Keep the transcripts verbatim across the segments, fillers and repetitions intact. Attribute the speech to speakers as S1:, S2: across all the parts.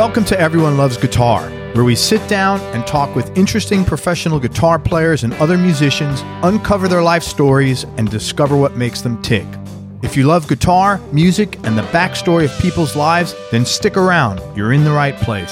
S1: Welcome to Everyone Loves Guitar, where we sit down and talk with interesting professional guitar players and other musicians, uncover their life stories, and discover what makes them tick. If you love guitar, music, and the backstory of people's lives, then stick around. You're in the right place.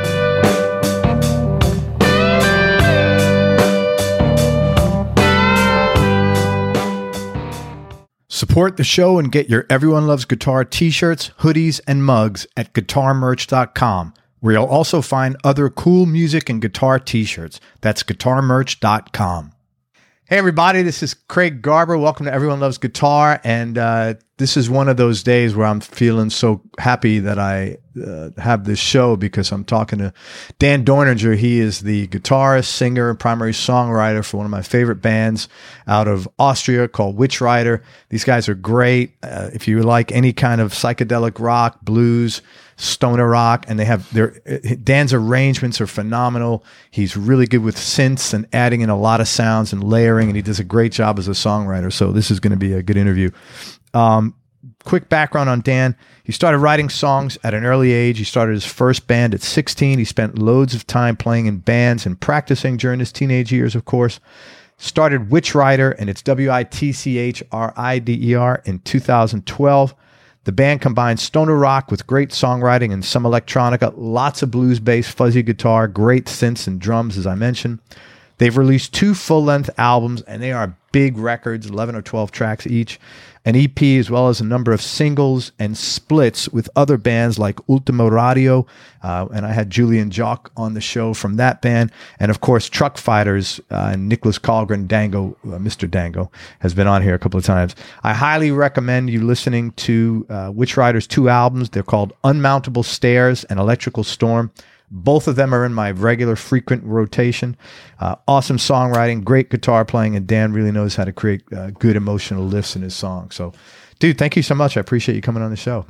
S1: Support the show and get your Everyone Loves Guitar t-shirts, hoodies, and mugs at guitar merch dot com, where you'll also find other cool music and guitar t-shirts. That's guitar merch dot com. Hey everybody, this is Craig Garber. Welcome to Everyone Loves Guitar, and uh, this is one of those days where I'm feeling so happy that I uh, have this show because I'm talking to Dan Dorninger. He is the guitarist, singer, and primary songwriter for one of my favorite bands out of Austria called Witchrider. These guys are great. Uh, if you like any kind of psychedelic rock, blues, stoner rock, and they have their Dan's arrangements are phenomenal. He's really good with synths and adding in a lot of sounds and layering, and he does a great job as a songwriter. So this is going to be a good interview. Um, quick background on Dan. He started writing songs at an early age. He started his first band at sixteen. He spent loads of time playing in bands and practicing during his teenage years, of course. Started Witchrider, and it's W I T C H R I D E R, in two thousand twelve. The band combines stoner rock with great songwriting and some electronica, lots of blues bass, fuzzy guitar, great synths and drums, as I mentioned. They've released two full-length albums, and they are big records, eleven or twelve tracks each, an E P, as well as a number of singles and splits with other bands like Ultima Radio, uh, and I had Julian Jock on the show from that band, and of course Truck Fighters, uh, and Nicholas Colgren, Dango, uh, Mister Dango, has been on here a couple of times. I highly recommend you listening to uh, Witchrider's two albums. They're called Unmountable Stairs and Electrical Storm. Both of them are in my regular, frequent rotation. Uh, awesome songwriting, great guitar playing, and Dan really knows how to create uh, good emotional lifts in his songs. So, dude, thank you so much. I appreciate you coming on the show.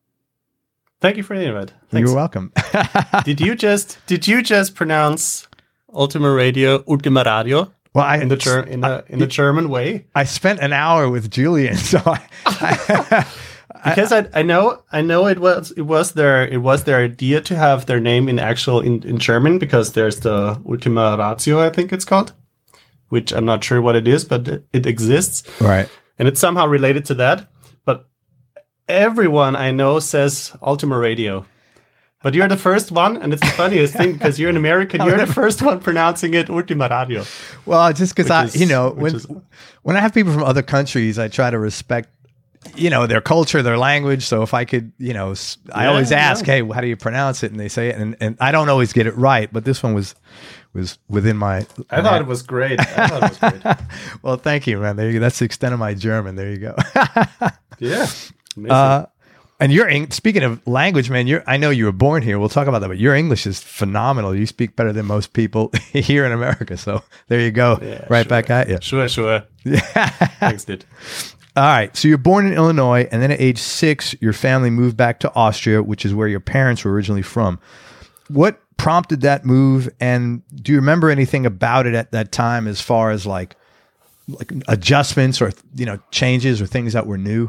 S2: Thank you for the invite. Thanks.
S1: You're welcome.
S2: did you just did you just pronounce Ultima Radio Ultima Radio?
S1: Well, I,
S2: in the ger- in the in the German way.
S1: I spent an hour with Julian, so I. I
S2: Because I, I know I know it was it was their it was their idea to have their name in actual in, in German, because there's the Ultima Ratio, I think it's called, which I'm not sure what it is, but it, it exists,
S1: right?
S2: And it's somehow related to that. But everyone I know says Ultima Radio, but you're the first one, and it's the funniest thing because you're an American. You're the first one pronouncing it Ultima Radio.
S1: Well, just because I,
S2: is,
S1: you know, when
S2: is,
S1: when I have people from other countries, I try to respect, you know, their culture, their language. So if I could, you know, I
S2: yeah,
S1: always ask,
S2: yeah.
S1: hey, how do you pronounce it? And they say it. And, and I don't always get it right, but this one was, was within my,
S2: I thought it was great. I thought it was great.
S1: Well, thank you, man. There you go. That's the extent of my German. There you go.
S2: Yeah.
S1: Uh, and your, speaking of language, man, you're, I know you were born here. We'll talk about that, but your English is phenomenal. You speak better than most people here in America. So there you go.
S2: Yeah,
S1: right
S2: sure.
S1: back at you.
S2: Sure, sure.
S1: Yeah.
S2: Thanks, dude.
S1: All right. So you're born in Illinois, and then at age six, your family moved back to Austria, which is where your parents were originally from. What prompted that move, and do you remember anything about it at that time, as far as like, like adjustments or, you know, changes or things that were new?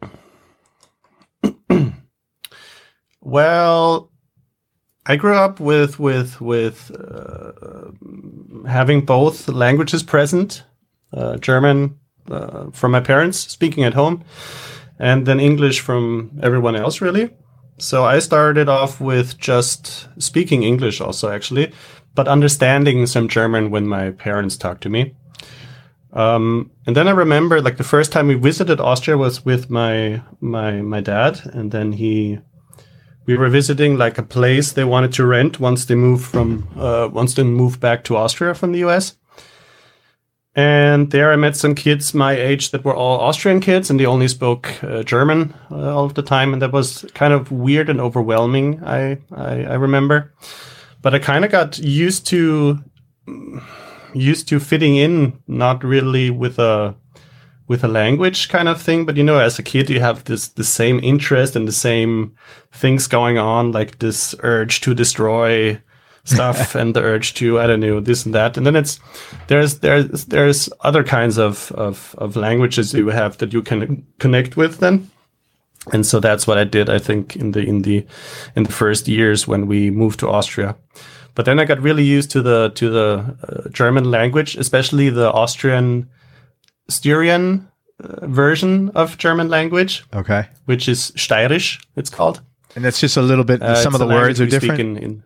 S2: Well, I grew up with with with uh, having both languages present, uh, German uh, from my parents speaking at home, and then English from everyone else, really. So I started off with just speaking English also, actually, but understanding some German when my parents talked to me. Um, and then I remember, like, the first time we visited Austria was with my my my dad, and then he. We were visiting like a place they wanted to rent once they moved from uh, once they moved back to Austria from the U S. And there I met some kids my age that were all Austrian kids, and they only spoke uh, German uh, all of the time, and that was kind of weird and overwhelming. I I, I remember, but I kind of got used to used to fitting in, not really with a. with a language kind of thing, but you know, as a kid, you have this the same interest and the same things going on, like this urge to destroy stuff and the urge to, I don't know, this and that. And then it's there's there's there's other kinds of of, of languages you have that you can connect with then. And so that's what I did, I think, in the in the in the first years when we moved to Austria. But then I got really used to the to the uh, German language, especially the Austrian Styrian uh, version of German language.
S1: Okay.
S2: Which is Steirisch, it's called.
S1: And that's just a little bit.
S2: Uh,
S1: some of the words are different.
S2: In, in,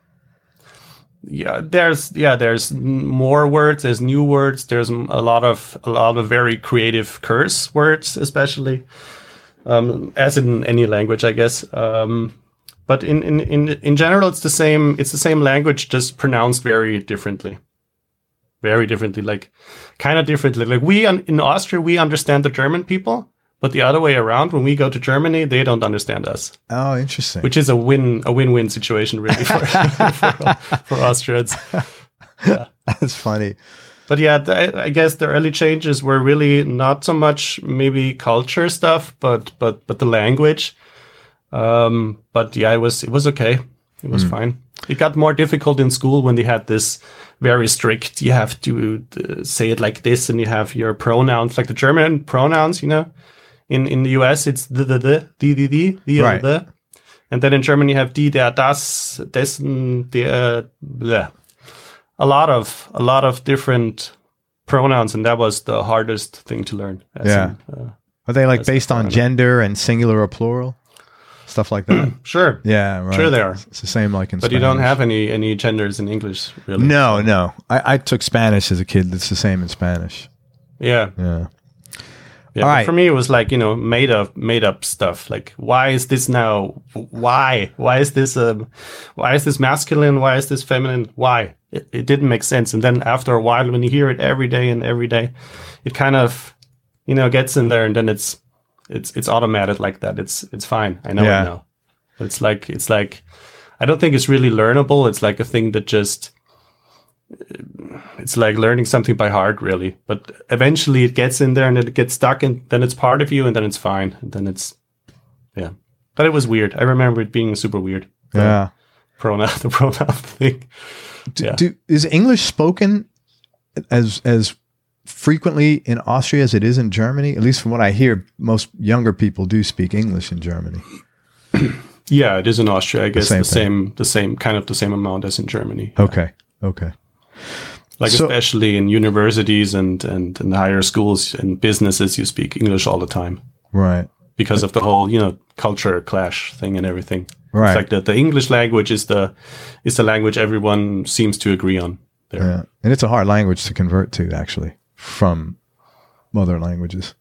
S2: yeah, there's yeah, there's more words. There's new words. There's a lot of a lot of very creative curse words, especially um, as in any language, I guess. Um, but in, in in in general, it's the same. It's the same language, just pronounced very differently. Very differently, like kind of differently. Like we in Austria, we understand the German people. But the other way around, when we go to Germany, they don't understand us.
S1: Oh, interesting.
S2: Which is a win, a win-win situation, really, for for, for Austrians. Yeah.
S1: That's funny.
S2: But yeah, th- I guess the early changes were really not so much maybe culture stuff, but but but the language. Um, but yeah, it was it was okay. It was mm. fine. It got more difficult in school when they had this very strict. You have to uh, say it like this, and you have your pronouns, like the German pronouns, you know. In in the U S, it's the, the, the, the, the, the, the,
S1: right.
S2: the. And then in German, you have die, der, das, dessen, der, bleh. A lot of, a lot of different pronouns, and that was the hardest thing to learn.
S1: Yeah. In, uh, Are they like based on gender and singular or plural? Stuff like that?
S2: Sure.
S1: Yeah, right.
S2: Sure they are.
S1: It's the same like in
S2: But
S1: Spanish.
S2: you don't have any, any genders in English, really.
S1: No, no. I, I took Spanish as a kid. It's the same in Spanish.
S2: Yeah.
S1: Yeah.
S2: Yeah,
S1: All right.
S2: For me, it was like, you know, made up, made up stuff. Like, why is this now? Why? Why is this? Um, why is this masculine? Why is this feminine? Why? It, it didn't make sense. And then after a while, when you hear it every day and every day, it kind of, you know, gets in there, and then it's, it's, it's automated like that. It's, it's fine. I know
S1: yeah.
S2: it now. It's like, it's like, I don't think it's really learnable. It's like a thing that just. It's like learning something by heart, really. But eventually it gets in there and it gets stuck, and then it's part of you, and then it's fine. And then it's, yeah. But it was weird. I remember it being super weird. The
S1: yeah.
S2: Pronoun, the pronoun thing.
S1: Do,
S2: yeah.
S1: do, is English spoken as as frequently in Austria as it is in Germany? At least from what I hear, most younger people do speak English in Germany.
S2: Yeah, it is in Austria. I guess
S1: the same,
S2: the same, the same, kind of the same amount as in Germany.
S1: Okay. Okay.
S2: Like
S1: so,
S2: especially in universities and, and in higher schools and businesses, you speak English all the time.
S1: Right.
S2: Because of the whole, you know, culture clash thing and everything.
S1: Right.
S2: It's like the, the English language is the is the language everyone seems to agree on there.
S1: Yeah. And it's a hard language to convert to, actually, from other languages.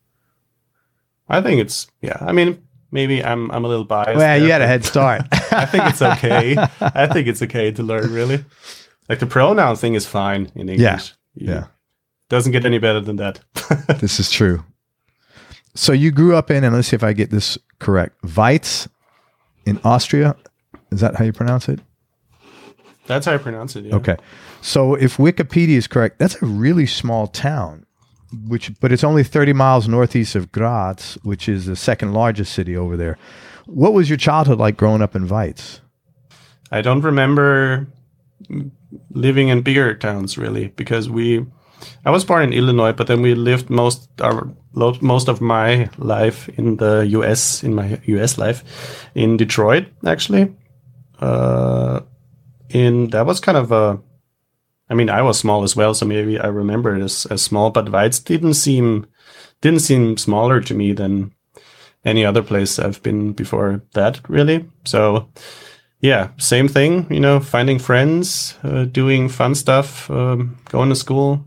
S2: I think it's, yeah. I mean, maybe I'm I'm a little biased.
S1: Well,
S2: there,
S1: you had a head start.
S2: I think it's okay. I think it's okay to learn, really. Like the pronoun thing is fine in English.
S1: Yeah. Yeah.
S2: Doesn't get any better than that.
S1: This is true. So you grew up in, and let's see if I get this correct, Weiz in Austria. Is that how you pronounce it?
S2: That's how I pronounce it, yeah.
S1: Okay. So if Wikipedia is correct, that's a really small town, which but it's only thirty miles northeast of Graz, which is the second largest city over there. What was your childhood like growing up in Weiz?
S2: I don't remember living in bigger towns, really, because we I was born in Illinois, but then we lived most our most of my life in the U S in my U S life in Detroit, actually. Uh, in that was kind of a I mean, I was small as well, so maybe I remember it as, as small, but Weiz didn't seem didn't seem smaller to me than any other place I've been before that, really. So yeah, same thing, you know, finding friends, uh, doing fun stuff, um, going to school.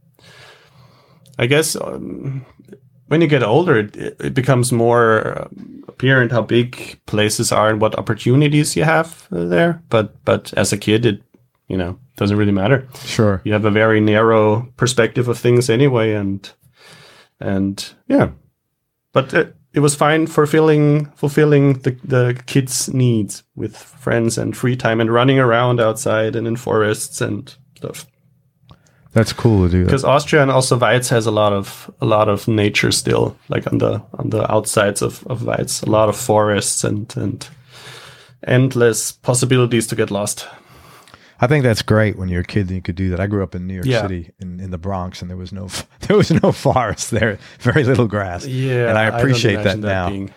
S2: I guess um, when you get older, it, it becomes more uh, apparent how big places are and what opportunities you have uh, there. But but as a kid, it, you know, doesn't really matter.
S1: Sure.
S2: You have a very narrow perspective of things anyway. And, and yeah, but uh, it was fine fulfilling fulfilling the, the kids' needs with friends and free time and running around outside and in forests and stuff.
S1: That's cool to do that.
S2: Because Austria and also Weiz has a lot of a lot of nature still, like on the on the outsides of, of Weiz, a lot of forests and and endless possibilities to get lost.
S1: I think that's great when you're a kid and you could do that. I grew up in New York
S2: Yeah.
S1: City in, in the Bronx, and there was no there was no forest there, very little grass.
S2: Yeah,
S1: and I
S2: I don't
S1: appreciate that
S2: imagine that
S1: now.
S2: being-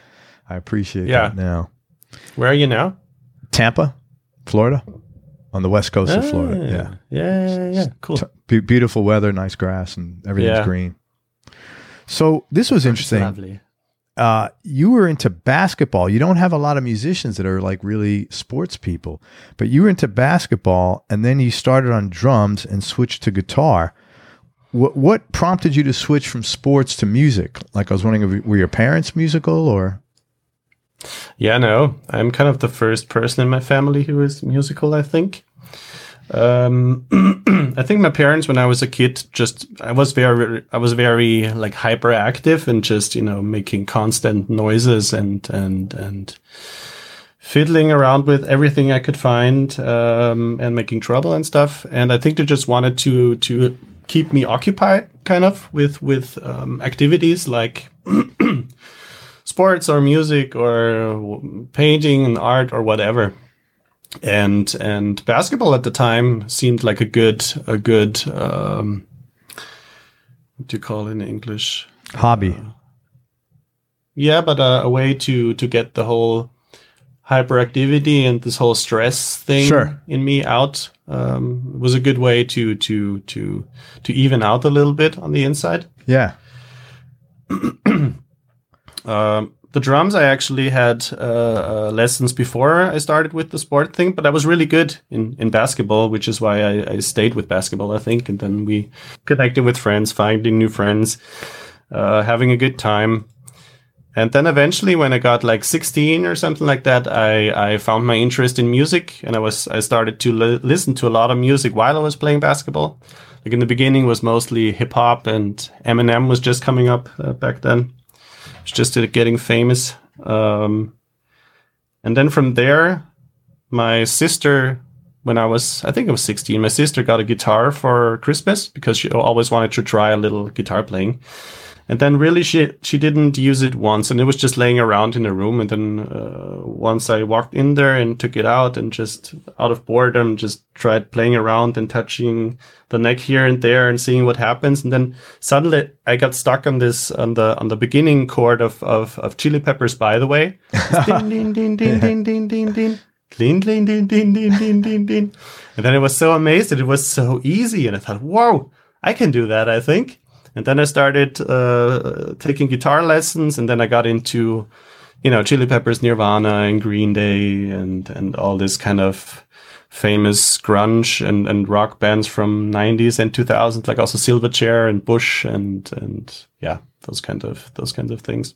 S1: I appreciate
S2: Yeah.
S1: that now.
S2: Where are you now?
S1: Tampa, Florida, on the west coast of
S2: Ah,
S1: Florida. Yeah.
S2: Yeah, yeah, yeah. Cool.
S1: T- be- beautiful weather, nice grass, and everything's
S2: Yeah.
S1: green. So this was interesting.
S2: Lovely.
S1: Uh, you were into basketball. You don't have a lot of musicians that are like really sports people, but you were into basketball, and then you started on drums and switched to guitar. What what prompted you to switch from sports to music? Like I was wondering, were your parents musical or?
S2: Yeah, no, I'm kind of the first person in my family who is musical, I think. Um, I think my parents, when I was a kid, just, I was very, I was very like hyperactive and just, you know, making constant noises and, and, and fiddling around with everything I could find, um, and making trouble and stuff. And I think they just wanted to, to keep me occupied kind of with, with, um, activities like sports or music or painting and art or whatever. And and basketball at the time seemed like a good a good um, what do you call it in English?
S1: Hobby.
S2: Uh, yeah, but a, a way to to get the whole hyperactivity and this whole stress thing
S1: Sure.
S2: in me out. Um, was a good way to to to to even out a little bit on the inside.
S1: Yeah.
S2: Um, the drums, I actually had uh, uh, lessons before I started with the sport thing, but I was really good in, in basketball, which is why I, I stayed with basketball, I think. And then we connected with friends, finding new friends, uh, having a good time. And then eventually, when I got like sixteen or something like that, I, I found my interest in music, and I was I started to li- listen to a lot of music while I was playing basketball. Like in the beginning, was mostly hip hop, and Eminem was just coming up uh, back then. It's just uh, getting famous. Um, and then from there, my sister, when I was, I think I was sixteen, my sister got a guitar for Christmas because she always wanted to try a little guitar playing. And then really she she didn't use it once, and it was just laying around in the room. And then uh, once I walked in there and took it out and just out of boredom, just tried playing around and touching the neck here and there and seeing what happens. And then suddenly I got stuck on this on the on the beginning chord of of, of Chili Peppers, By the Way. Ding ding ding ding ding ding ding ding. Ding ding ding ding ding ding ding ding. And then I was so amazed that it was so easy, and I thought, whoa, I can do that, I think. And then I started uh, taking guitar lessons, and then I got into, you know, Chili Peppers, Nirvana, and Green Day, and and all this kind of famous grunge and, and rock bands from nineties and two thousands, like also Silverchair and Bush, and and yeah, those kind of those kinds of things.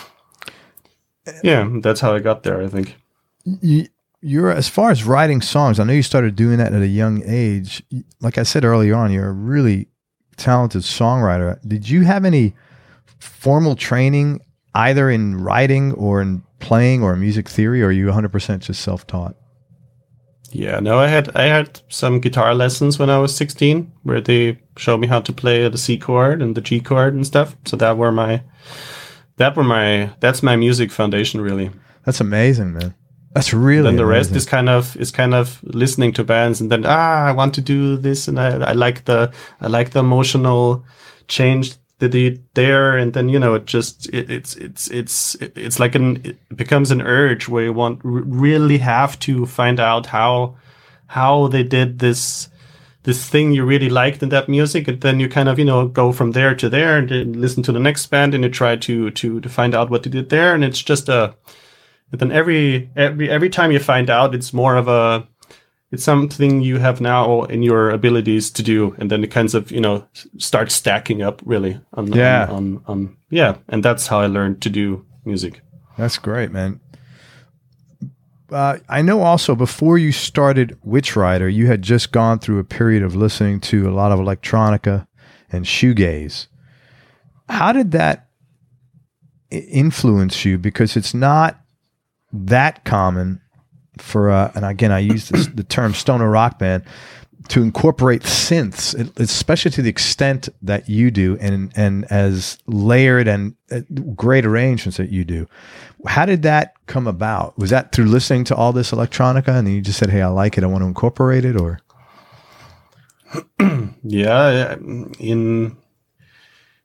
S2: Yeah, that's how I got there, I think.
S1: You, you're as far as writing songs, I know you started doing that at a young age. Like I said earlier on, you're a really talented songwriter. Did you have any formal training either in writing or in playing or music theory, or are you one hundred percent just self-taught?
S2: Yeah, no, I had I had some guitar lessons when I was sixteen, where they showed me how to play the C chord and the G chord and stuff. So that were my that were my that's my music foundation, really.
S1: That's amazing, man. That's really.
S2: And then the
S1: amazing.
S2: rest is kind of is kind of listening to bands, and then ah, I want to do this, and I, I like the I like the emotional change that they there, and then you know it just it, it's it's it's it's like an it becomes an urge where you want really have to find out how how they did this this thing you really liked in that music, and then you kind of you know go from there to there, and then listen to the next band, and you try to to to find out what they did there, and it's just a and then every every every time you find out, it's more of a it's something you have now in your abilities to do, and then it kinds of you know start stacking up really on
S1: yeah
S2: on, on, on yeah, and that's how I learned to do music.
S1: That's great, man. Uh, I know also before you started Witch Rider, you had just gone through a period of listening to a lot of electronica and shoegaze. How did that influence you? Because it's not that common for, uh, and again, I use this, the term stoner rock band, to incorporate synths, especially to the extent that you do, and and as layered and great arrangements that you do. How did that come about? Was that through listening to all this electronica, and then you just said, "Hey, I like it. I want to incorporate it," or?
S2: Yeah, in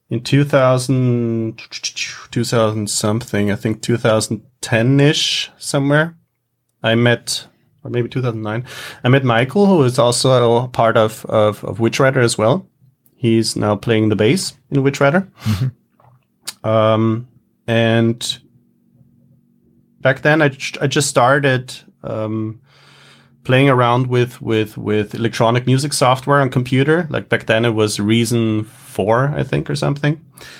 S2: in two thousand, two thousand something, I think two thousand ten-ish somewhere, I met, or maybe two thousand nine, I met Michael, who is also a part of, of, of Witchrider as well. He's now playing the bass in Witchrider. Mm-hmm. Um, and back then I, I just started um, playing around with, with, with electronic music software on computer. Like back then it was Reason four, I think, or something.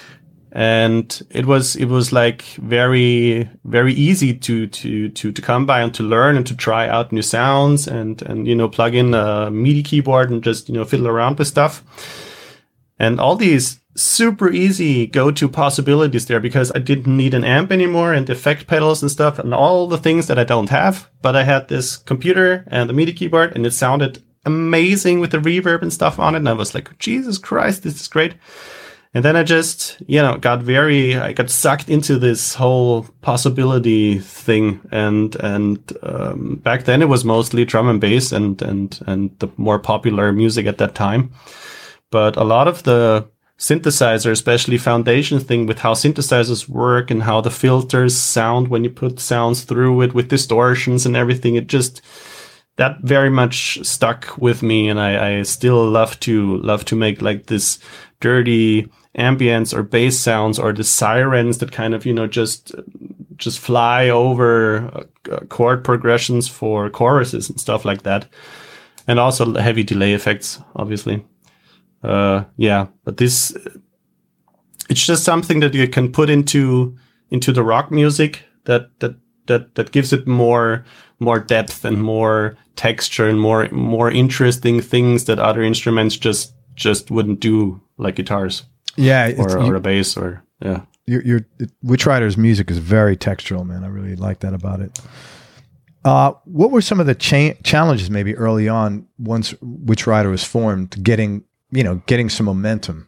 S2: And it was, it was like very, very easy to, to, to, to come by and to learn and to try out new sounds and, and, you know, plug in a MIDI keyboard and just, you know, fiddle around with stuff. And all these super easy go-to possibilities there, because I didn't need an amp anymore and effect pedals and stuff and all the things that I don't have. But I had this computer and the MIDI keyboard, and it sounded amazing with the reverb and stuff on it. And I was like, Jesus Christ, this is great. And then I just, you know, got very, I got sucked into this whole possibility thing. And, and, um, back then it was mostly drum and bass and, and, and the more popular music at that time. But a lot of the synthesizer, especially foundation thing with how synthesizers work and how the filters sound when you put sounds through it with distortions and everything, it just, that very much stuck with me. And I, I still love to, love to make like this dirty ambience or bass sounds or the sirens that kind of, you know, just, just fly over uh, chord progressions for choruses and stuff like that. And also heavy delay effects, obviously. Uh, yeah, but this, it's just something that you can put into, into the rock music that, that, that, that gives it more, more depth and more texture and more, more interesting things that other instruments just, just wouldn't do, like guitars.
S1: Yeah.
S2: Or,
S1: you,
S2: or a bass or, yeah.
S1: Your, your, Witchrider's music is very textural, man. I really like that about it. Uh, what were some of the cha- challenges maybe early on once Witchrider was formed, getting, you know, getting some momentum?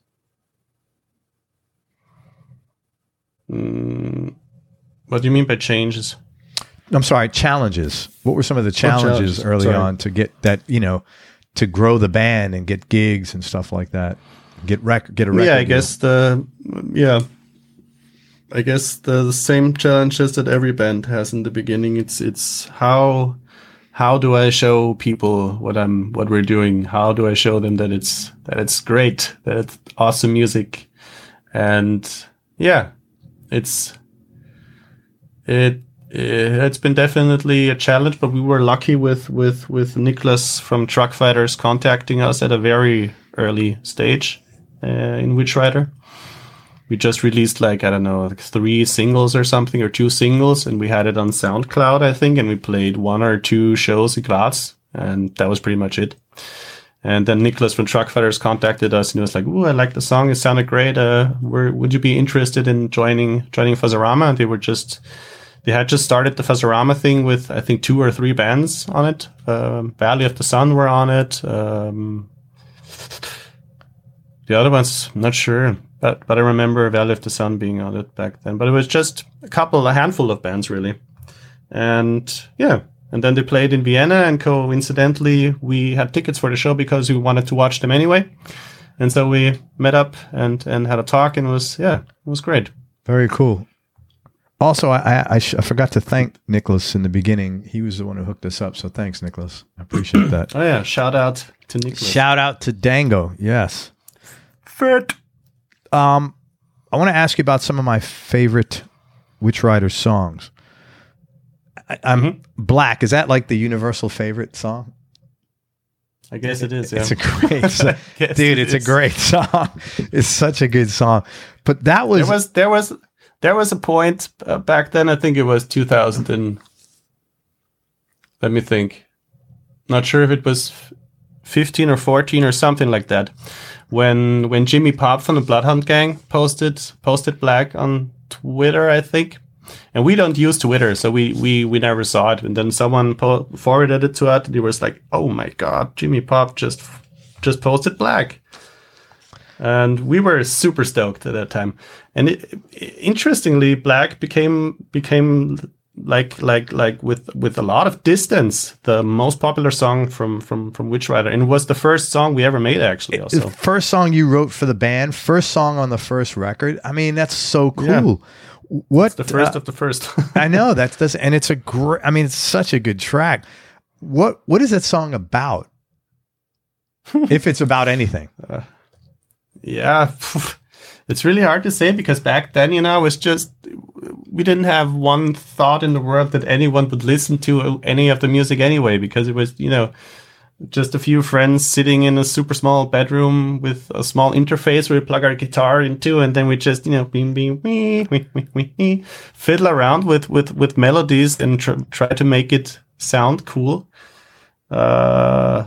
S2: Mm, what do you mean by changes?
S1: I'm sorry, challenges. What were some of the challenges, challenges? early
S2: sorry.
S1: on to get that, you know, to grow the band and get gigs and stuff like that? Get rec- get a record.
S2: Yeah, I
S1: deal?
S2: guess the, yeah. I guess the, the same challenges that every band has in the beginning. It's it's how how do I show people what I'm what we're doing? How do I show them that it's that it's great, that it's awesome music? And yeah, it's it, it it's been definitely a challenge, but we were lucky with with with Niklas from Truck Fighters contacting us at a very early stage uh, in Witchrider. We just released like, I don't know, like three singles or something, or two singles, and we had it on SoundCloud, I think, and we played one or two shows in Graz, and that was pretty much it. And then Niklas from Truck Fighters contacted us, and he was like, "Ooh, I like the song. It sounded great. Uh, were, would you be interested in joining joining Fuzzorama?" And they were just, they had just started the Fuzzorama thing with, I think, two or three bands on it. Um, Valley of the Sun were on it. Um, the other ones, I'm not sure. But but I remember Valley of the Sun being on it back then. But it was just a couple, a handful of bands, really. And yeah, and then they played in Vienna, and coincidentally, we had tickets for the show because we wanted to watch them anyway. And so we met up and, and had a talk, and it was, yeah, it was great.
S1: Very cool. Also, I I, sh- I forgot to thank Niklas in the beginning. He was the one who hooked us up. So thanks, Niklas. I appreciate that.
S2: Oh, yeah. Shout out to Niklas.
S1: Shout out to Dango. Yes.
S2: Fit.
S1: Um, I want to ask you about some of my favorite Witchrider songs. I, I'm mm-hmm. Black. Is that like the universal favorite song?
S2: I guess it is. Yeah.
S1: It's a great song. Dude, it it's is. a great song. It's such a good song. But that was
S2: there was there was there was a point uh, back then. I think it was two thousand and let me think. Not sure if it was fifteen or fourteen or something like that. When when Jimmy Pop from the Bloodhound Gang posted posted Black on Twitter, I think, and we don't use Twitter, so we we we never saw it. And then someone po- forwarded it to us, and he was like, "Oh my God, Jimmy Pop just just posted Black," and we were super stoked at that time. And it, it, interestingly, Black became became like like like with with a lot of distance, the most popular song from from from Witchrider, and it was the first song we ever made, actually. Also,
S1: the first song you wrote for the band, first song on the first record. I mean, that's so cool.
S2: Yeah.
S1: What
S2: it's the first
S1: uh,
S2: of the first?
S1: I know that's this, and it's a great. I mean, it's such a good track. What what is that song about? If it's about anything,
S2: uh, yeah, it's really hard to say because back then, you know, it was just we didn't have one thought in the world that anyone would listen to any of the music anyway, because it was, you know, just a few friends sitting in a super small bedroom with a small interface where we plug our guitar into, and then we just, you know, beam, beam, wee, wee, wee, wee, wee, fiddle around with, with, with melodies and tr- try to make it sound cool. Uh,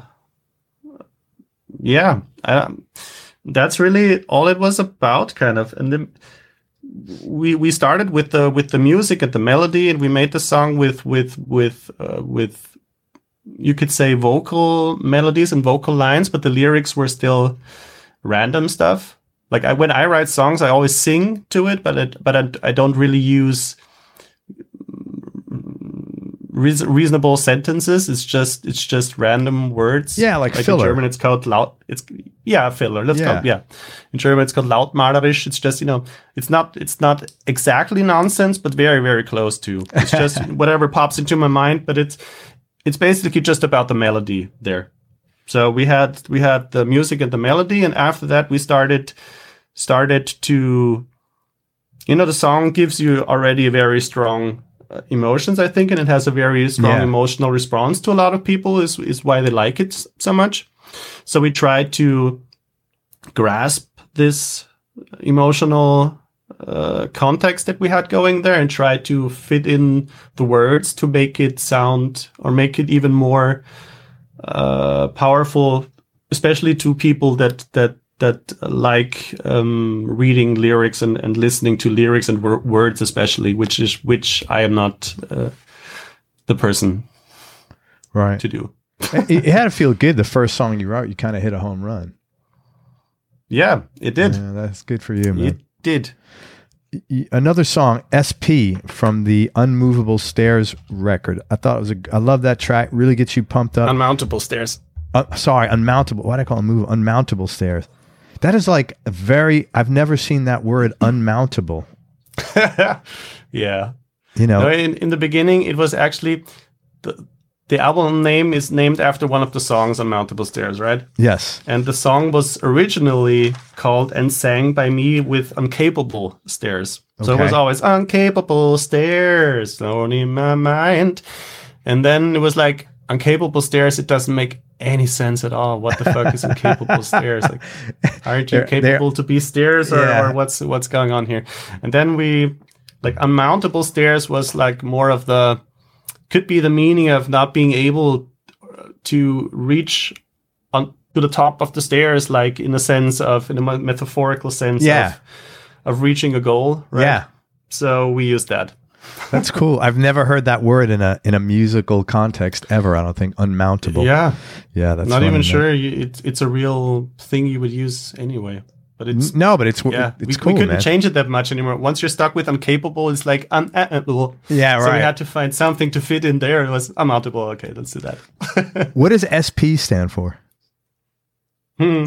S2: yeah, I, that's really all it was about, kind of. And then we we started with the with the music and the melody, and we made the song with with with uh, with you could say vocal melodies and vocal lines, but the lyrics were still random stuff. Like I, when I write songs, I always sing to it, but it, but I, I don't really use Reas- reasonable sentences. It's just it's just random words.
S1: Yeah, like,
S2: like
S1: filler.
S2: In German, it's called laut. It's yeah, filler. Let's
S1: Yeah.
S2: call yeah. In German, it's called lautmalerisch. It's just, you know, it's not it's not exactly nonsense, but very very close to. It's just whatever pops into my mind. But it's it's basically just about the melody there. So we had we had the music and the melody, and after that we started started to, you know, the song gives you already a very strong uh, emotions, I think, and it has a very strong
S1: Yeah.
S2: emotional response to a lot of people. Is is why they like it s- so much. So we tried to grasp this emotional uh, context that we had going there and try to fit in the words to make it sound or make it even more uh, powerful, especially to people that that that like um, reading lyrics and, and listening to lyrics and wor- words, especially, which is which I am not uh, the person
S1: right?
S2: to do.
S1: it, it had to feel good. The first song you wrote, you kind of hit a home run.
S2: Yeah, it did.
S1: Yeah, that's good for you, man.
S2: It did.
S1: Y- Another song, S P, from the Unmovable Stairs record. I thought it was a. I love that track. Really gets you pumped up.
S2: Unmountable stairs.
S1: Uh, sorry, unmountable. Why do I call it move? Unmountable stairs. That is like a very. I've never seen that word unmountable.
S2: Yeah.
S1: You know.
S2: No, in, in the beginning, it was actually the the album name is named after one of the songs on Mountable Stairs, right?
S1: Yes.
S2: And the song was originally called and sang by me with Uncapable Stairs. So it
S1: Okay.
S2: was always Uncapable Stairs, only in my mind. And then it was like Uncapable Stairs. It doesn't make any sense at all. What the fuck is Uncapable Stairs? Like, aren't you
S1: They're-
S2: capable to be stairs, or,
S1: Yeah.
S2: or what's what's going on here? And then we, like, Unmountable Stairs was like more of the, could be the meaning of not being able to reach on to the top of the stairs, like in a sense of, in a me- metaphorical sense
S1: Yeah.
S2: of, of reaching a goal, right?
S1: Yeah.
S2: So we use that.
S1: That's cool. I've never heard that word in a in a musical context ever. I don't think unmountable.
S2: Yeah,
S1: Yeah. That's
S2: not
S1: funny,
S2: even
S1: man.
S2: sure you, it's it's a real thing you would use anyway. But it's
S1: No, but it's
S2: yeah,
S1: it's
S2: we,
S1: cool,
S2: we couldn't
S1: man.
S2: change it that much anymore. Once you're stuck with uncapable, it's like unable.
S1: Yeah,
S2: So we
S1: right.
S2: had to find something to fit in there. It was unmountable. Okay, let's do that.
S1: What does S P stand for?
S2: Hmm.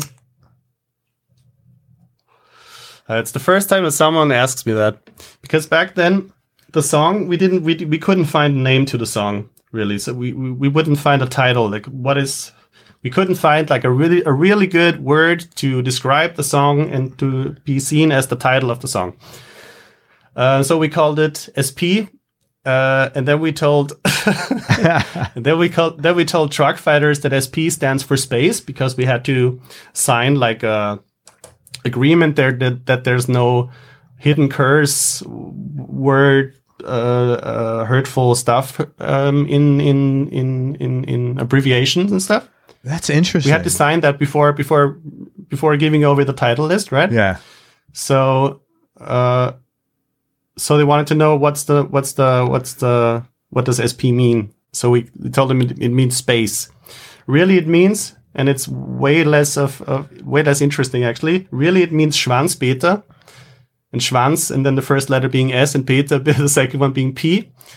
S2: Uh, it's the first time that someone asks me that, because back then the song we didn't we, we couldn't find a name to the song really, so we, we we wouldn't find a title. Like, what is, we couldn't find like a really a really good word to describe the song and to be seen as the title of the song. Uh, so we called it S P. Uh, and then we told, and then we called, then we told Truck Fighters that S P stands for space, because we had to sign like a agreement there that, that there's no hidden curse word, uh, uh, hurtful stuff um, in, in in in in abbreviations and stuff.
S1: That's interesting.
S2: We had to sign that before before before giving over the title list, right?
S1: Yeah.
S2: So. Uh, So they wanted to know what's the what's the what's the what does S P mean? So we told them it, it means space. Really, it means, and it's way less of, of way less interesting actually. Really, it means Schwanzpeter, and Schwanz, and then the first letter being S, and Peter, the second one being P.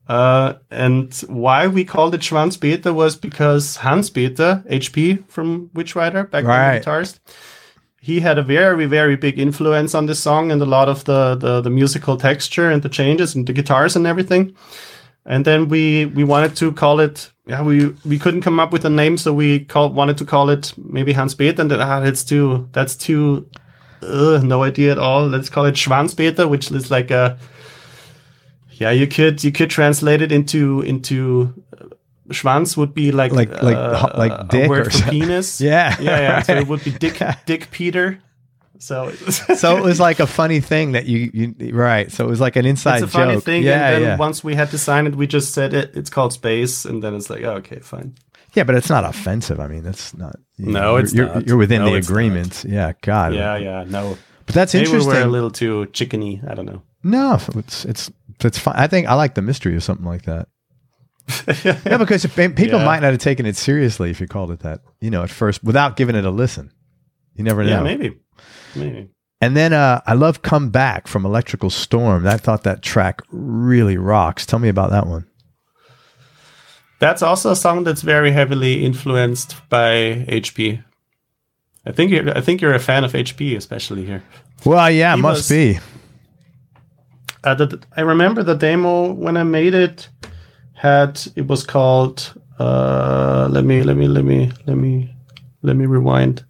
S2: Uh, and why we called it Schwanz-Peter was because Hans-Peter, H P from Witchrider, back then the guitarist, he had a very, very big influence on this song and a lot of the, the, the musical texture and the changes and the guitars and everything. And then we, we wanted to call it, yeah, we, we couldn't come up with a name, so we called, wanted to call it maybe Hans-Peter, and then, ah, it's too, that's too, uh, no idea at all. Let's call it Schwanz-Peter, which is like a, yeah, you could, you could translate it into, into, uh, Schwanz would be like,
S1: like, like,
S2: uh,
S1: like dick
S2: a word
S1: or
S2: for
S1: something.
S2: penis.
S1: Yeah.
S2: Yeah, yeah.
S1: Right.
S2: So it would be Dick, Dick Peter. So,
S1: so it was like a funny thing that you, you right. So it was like an inside
S2: it's a funny
S1: joke.
S2: thing.
S1: Yeah,
S2: and then
S1: yeah.
S2: once we had to sign it, we just said it. It's called Space, and then it's like, oh, okay, fine.
S1: Yeah, but it's not offensive. I mean, that's not. You
S2: No,
S1: know,
S2: it's
S1: you're,
S2: not.
S1: You're within
S2: No,
S1: the
S2: it's
S1: agreement. Yeah, God.
S2: Yeah, yeah, no.
S1: But that's
S2: Maybe
S1: interesting.
S2: we're a little too chickeny. I don't know.
S1: No, it's it's it's fine. I think I like the mystery of something like that. Yeah, because if, people
S2: Yeah.
S1: might not have taken it seriously if you called it that, you know, at first without giving it a listen. You never know.
S2: Yeah, maybe, maybe.
S1: And then uh, I love "Come Back" from Electrical Storm. I thought that track really rocks. Tell me about that one.
S2: That's also a song that's very heavily influenced by H P. I think you're, I think you're a fan of H P, especially here.
S1: Well, yeah,
S2: He
S1: must
S2: was-
S1: be.
S2: Uh, the, I remember the demo when I made it. Had it was called? Uh, let me let me let me let me let me rewind.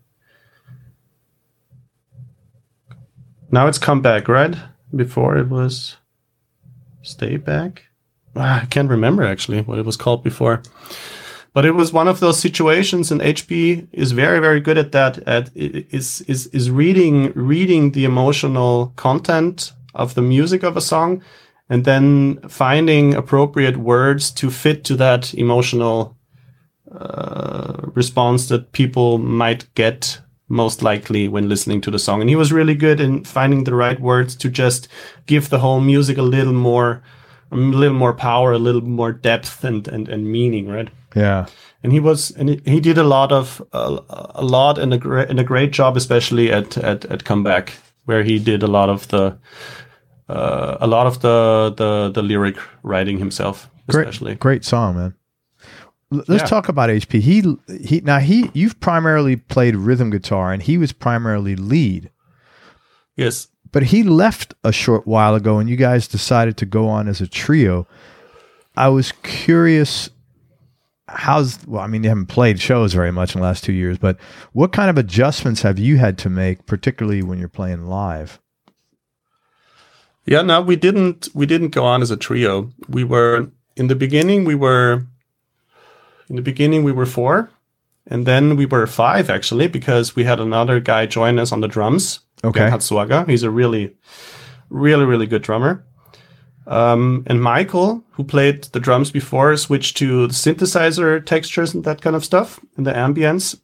S2: Now it's Come Back, right? Before it was Stay Back. Ah, I can't remember actually what it was called before. But it was one of those situations, and H P is very, very good at that. At is is is reading reading the emotional content of the music of a song, and then finding appropriate words to fit to that emotional uh, response that people might get most likely when listening to the song. And he was really good in finding the right words to just give the whole music a little more, a little more power, a little more depth and and, and meaning, right?
S1: Yeah.
S2: And he was, and he, he did a lot of, uh, a lot and a great, and a great job, especially at, at, at Comeback, where he did a lot of the, uh, a lot of the, the, the lyric writing himself, especially.
S1: Great, great song, man. L- Let's
S2: Yeah.
S1: talk about H P. He, he, now he, you've primarily played rhythm guitar and he was primarily lead,
S2: Yes.
S1: but he left a short while ago and you guys decided to go on as a trio. I was curious, how's, well, I mean, you haven't played shows very much in the last two years, but what kind of adjustments have you had to make, particularly when you're playing live?
S2: Yeah, no, we didn't, we didn't go on as a trio. We were, in the beginning, we were, in the beginning, we were four. And then we were five, actually, because we had another guy join us on the drums.
S1: Okay.
S2: Ben Hatsuaga. He's a really, really, really good drummer. Um, and Michael, who played the drums before, switched to the synthesizer textures and that kind of stuff and the ambience.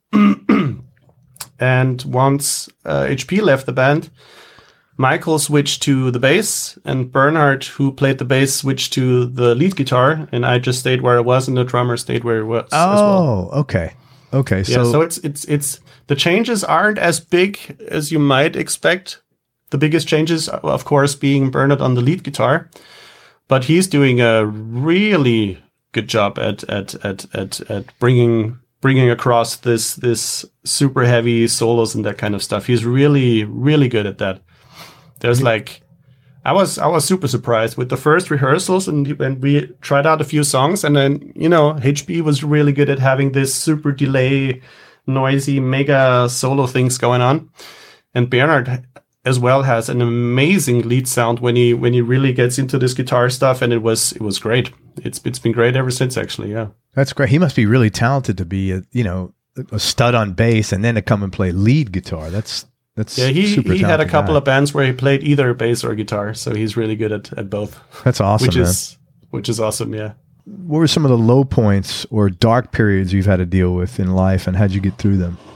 S2: And once uh, H P left the band, Michael switched to the bass, and Bernhard, who played the bass, switched to the lead guitar, and I just stayed where I was, and the drummer stayed where he was as well.
S1: Oh, okay. Okay.
S2: Yeah,
S1: So,
S2: so it's it's it's the changes aren't as big as you might expect. The biggest changes, of course, being Bernard on the lead guitar, but he's doing a really good job at at at at, at bringing bringing across this this super heavy solos and that kind of stuff. He's really really good at that. There's like, I was I was super surprised with the first rehearsals, and when we tried out a few songs, and then, you know, H P was really good at having this super delay, noisy, mega solo things going on, and Bernhard as well has an amazing lead sound when he when he really gets into this guitar stuff, and it was it was great. It's it's been great ever since, actually. Yeah,
S1: that's great. He must be really talented to be a, you know, a stud on bass and then to come and play lead guitar. That's That's
S2: yeah, he,
S1: super
S2: he had a
S1: talented
S2: couple
S1: guy.
S2: of bands where he played either bass or guitar, so he's really good at, at both.
S1: That's awesome,
S2: which
S1: man.
S2: is which is awesome, yeah.
S1: What were some of the low points or dark periods you've had to deal with in life, and how'd you get through them?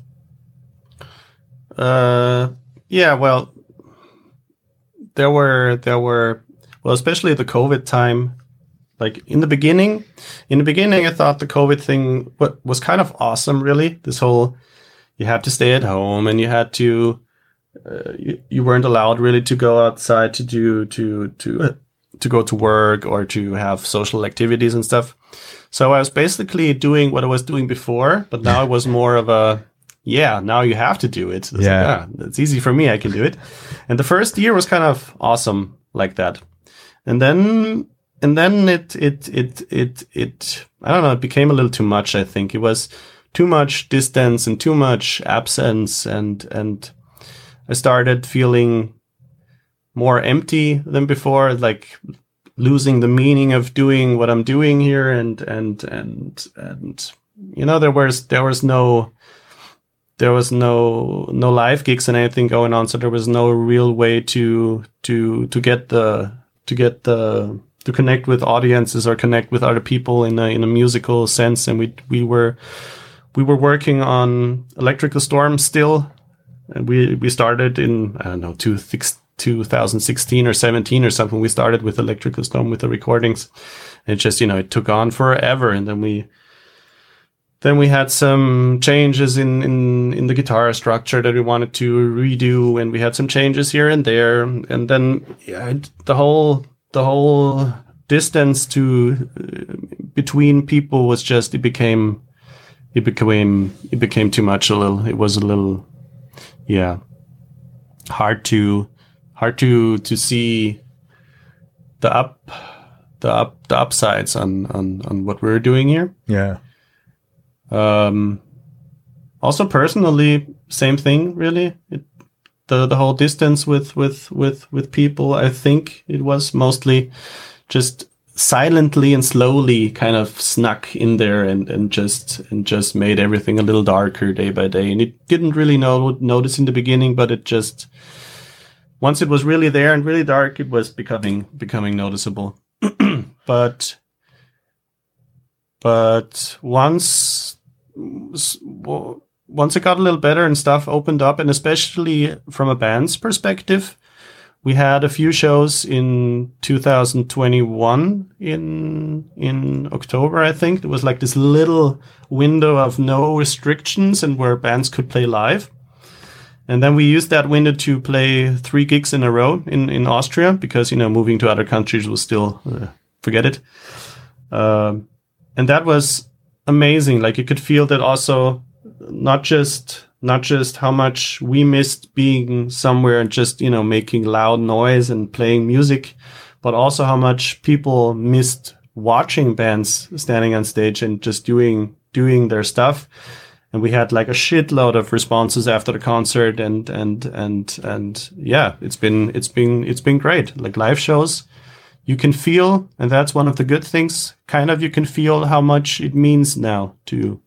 S2: Uh, yeah, well, there were there were well, especially the COVID time. Like in the beginning, in the beginning, I thought the COVID thing wa- was kind of awesome. Really, this whole you had to stay at home and you had to uh, you, you weren't allowed really to go outside to do to to uh, to go to work or to have social activities and stuff. So I was basically doing what I was doing before, but now it was more of a, yeah, now you have to do it. It's
S1: yeah.
S2: Like, ah, it's easy for me. I can do it. And the first year was kind of awesome like that. And then, and then it, it, it, it, it, I don't know, it became a little too much. I think it was too much distance and too much absence. And, and I started feeling more empty than before, like losing the meaning of doing what I'm doing here. And, and, and, and, you know, there was, there was no, there was no, no live gigs and anything going on. So there was no real way to, to, to get the, to get the, to connect with audiences or connect with other people in a, in a musical sense. And we, we were, we were working on Electrical Storm still. And we, we started in, I don't know, two, two thousand sixteen or seventeen or something. We started with Electrical Storm with the recordings. And it just, you know, it took on forever. And then we, then we had some changes in, in, in the guitar structure that we wanted to redo. And we had some changes here and there. And then yeah, the whole, the whole distance to uh, between people was just, it became, it became, it became too much a little. It was a little, yeah, hard to, hard to, to see the up, the up, the upsides on, on, on what we're doing here.
S1: Yeah.
S2: Um, also personally, same thing, really. It, the, the whole distance with, with, with, with people, I think it was mostly just silently and slowly kind of snuck in there and, and just, and just made everything a little darker day by day. And it didn't really know, notice in the beginning, but it just, once it was really there and really dark, it was becoming, becoming noticeable. But, but once, once it got a little better and stuff opened up, and especially from a band's perspective, we had a few shows in two thousand twenty-one in in October, I think. It was like this little window of no restrictions and where bands could play live. And then we used that window to play three gigs in a row in, in Austria because, you know, moving to other countries was still, uh, forget it. Um, and that was amazing. Like you could feel that also, not just not just how much we missed being somewhere and just, you know, making loud noise and playing music, but also how much people missed watching bands standing on stage and just doing doing their stuff. And we had like a shitload of responses after the concert, and and and and yeah, it's been it's been it's been great. Like live shows, you can feel, and that's one of the good things. Kind of, you can feel how much it means now to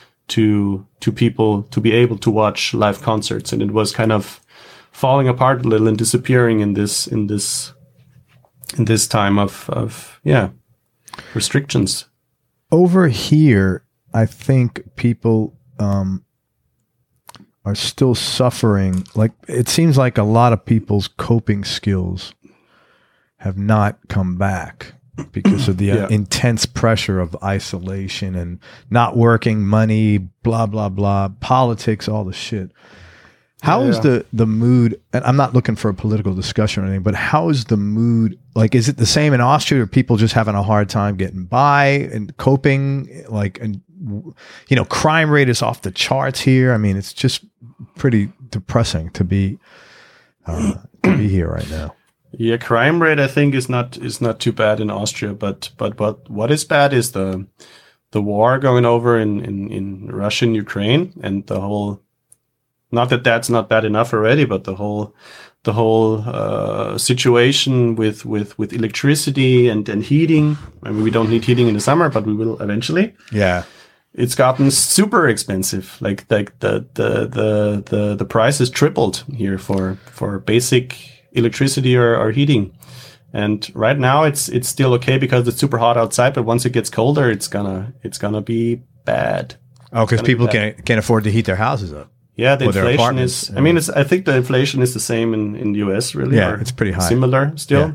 S2: to to people to be able to watch live concerts, and it was kind of falling apart a little and disappearing in this in this in this time of of yeah restrictions.
S1: Over here, I think people um, are still suffering. Like it seems like a lot of people's coping skills have not come back because of the yeah. uh, intense pressure of isolation and not working, money, blah, blah, blah, politics, all the shit. How yeah. is the, the mood, and I'm not looking for a political discussion or anything, but how is the mood, like, is it the same in Austria, or people just having a hard time getting by and coping? Like, and, you know, crime rate is off the charts here. I mean, it's just pretty depressing to be, uh, to be here right now.
S2: Yeah, crime rate I think is not is not too bad in Austria, but but what what is bad is the the war going over in in, in Russia and Ukraine, and the whole. Not that that's not bad enough already, but the whole the whole uh, situation with with with electricity and and heating. I mean, we don't need heating in the summer, but we will eventually.
S1: Yeah,
S2: it's gotten super expensive. Like like the the the the the price is tripled here for for basic electricity or, or heating. And right now it's it's still okay because it's super hot outside, but once it gets colder, it's gonna it's gonna be bad.
S1: Oh, because people be can't can't afford to heat their houses up.
S2: Yeah, the inflation is.
S1: Yeah.
S2: I mean, it's. I think the inflation is the same in, in the U S. Really.
S1: Yeah, it's pretty high.
S2: Similar still. Yeah.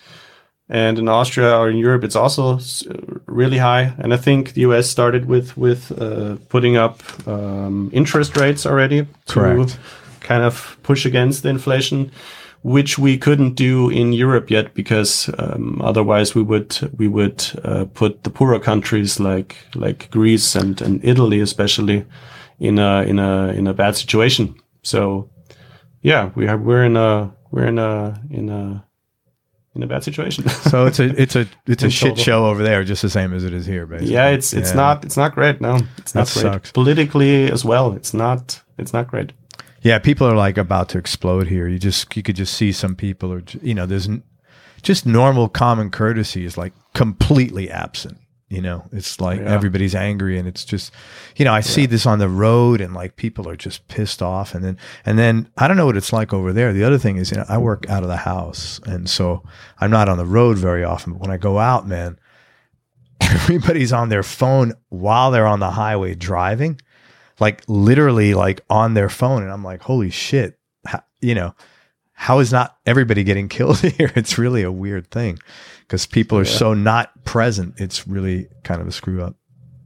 S2: And in Austria or in Europe, it's also really high. And I think the U S started with with uh, putting up um, interest rates already to
S1: Correct.
S2: kind of push against the inflation. which we couldn't do in Europe yet because um, otherwise we would we would uh, put the poorer countries like like Greece and, and Italy especially in a in a in a bad situation. So yeah, we are we're in a we're in a in a in a bad situation.
S1: So it's a it's a it's a shit
S2: total.
S1: show over there, just the same as it is here, basically.
S2: Yeah, it's it's
S1: yeah.
S2: not it's not great. No, it's not
S1: That
S2: great.
S1: sucks.
S2: Politically as well, it's not it's not great.
S1: Yeah, people are like about to explode here. You just you could just see some people are, you know, there's n- just normal common courtesy is like completely absent. You know, it's like
S2: Yeah.
S1: everybody's angry, and it's just, you know, I see this on the road, and like people are just pissed off, and then and then I don't know what it's like over there. The other thing is, you know, I work out of the house, and so I'm not on the road very often. But when I go out, man, everybody's on their phone while they're on the highway driving. Like literally like on their phone. And I'm like, holy shit, how, you know, how is not everybody getting killed here? It's really a weird thing because people are
S2: Yeah.
S1: so not present. It's really kind of a screw up.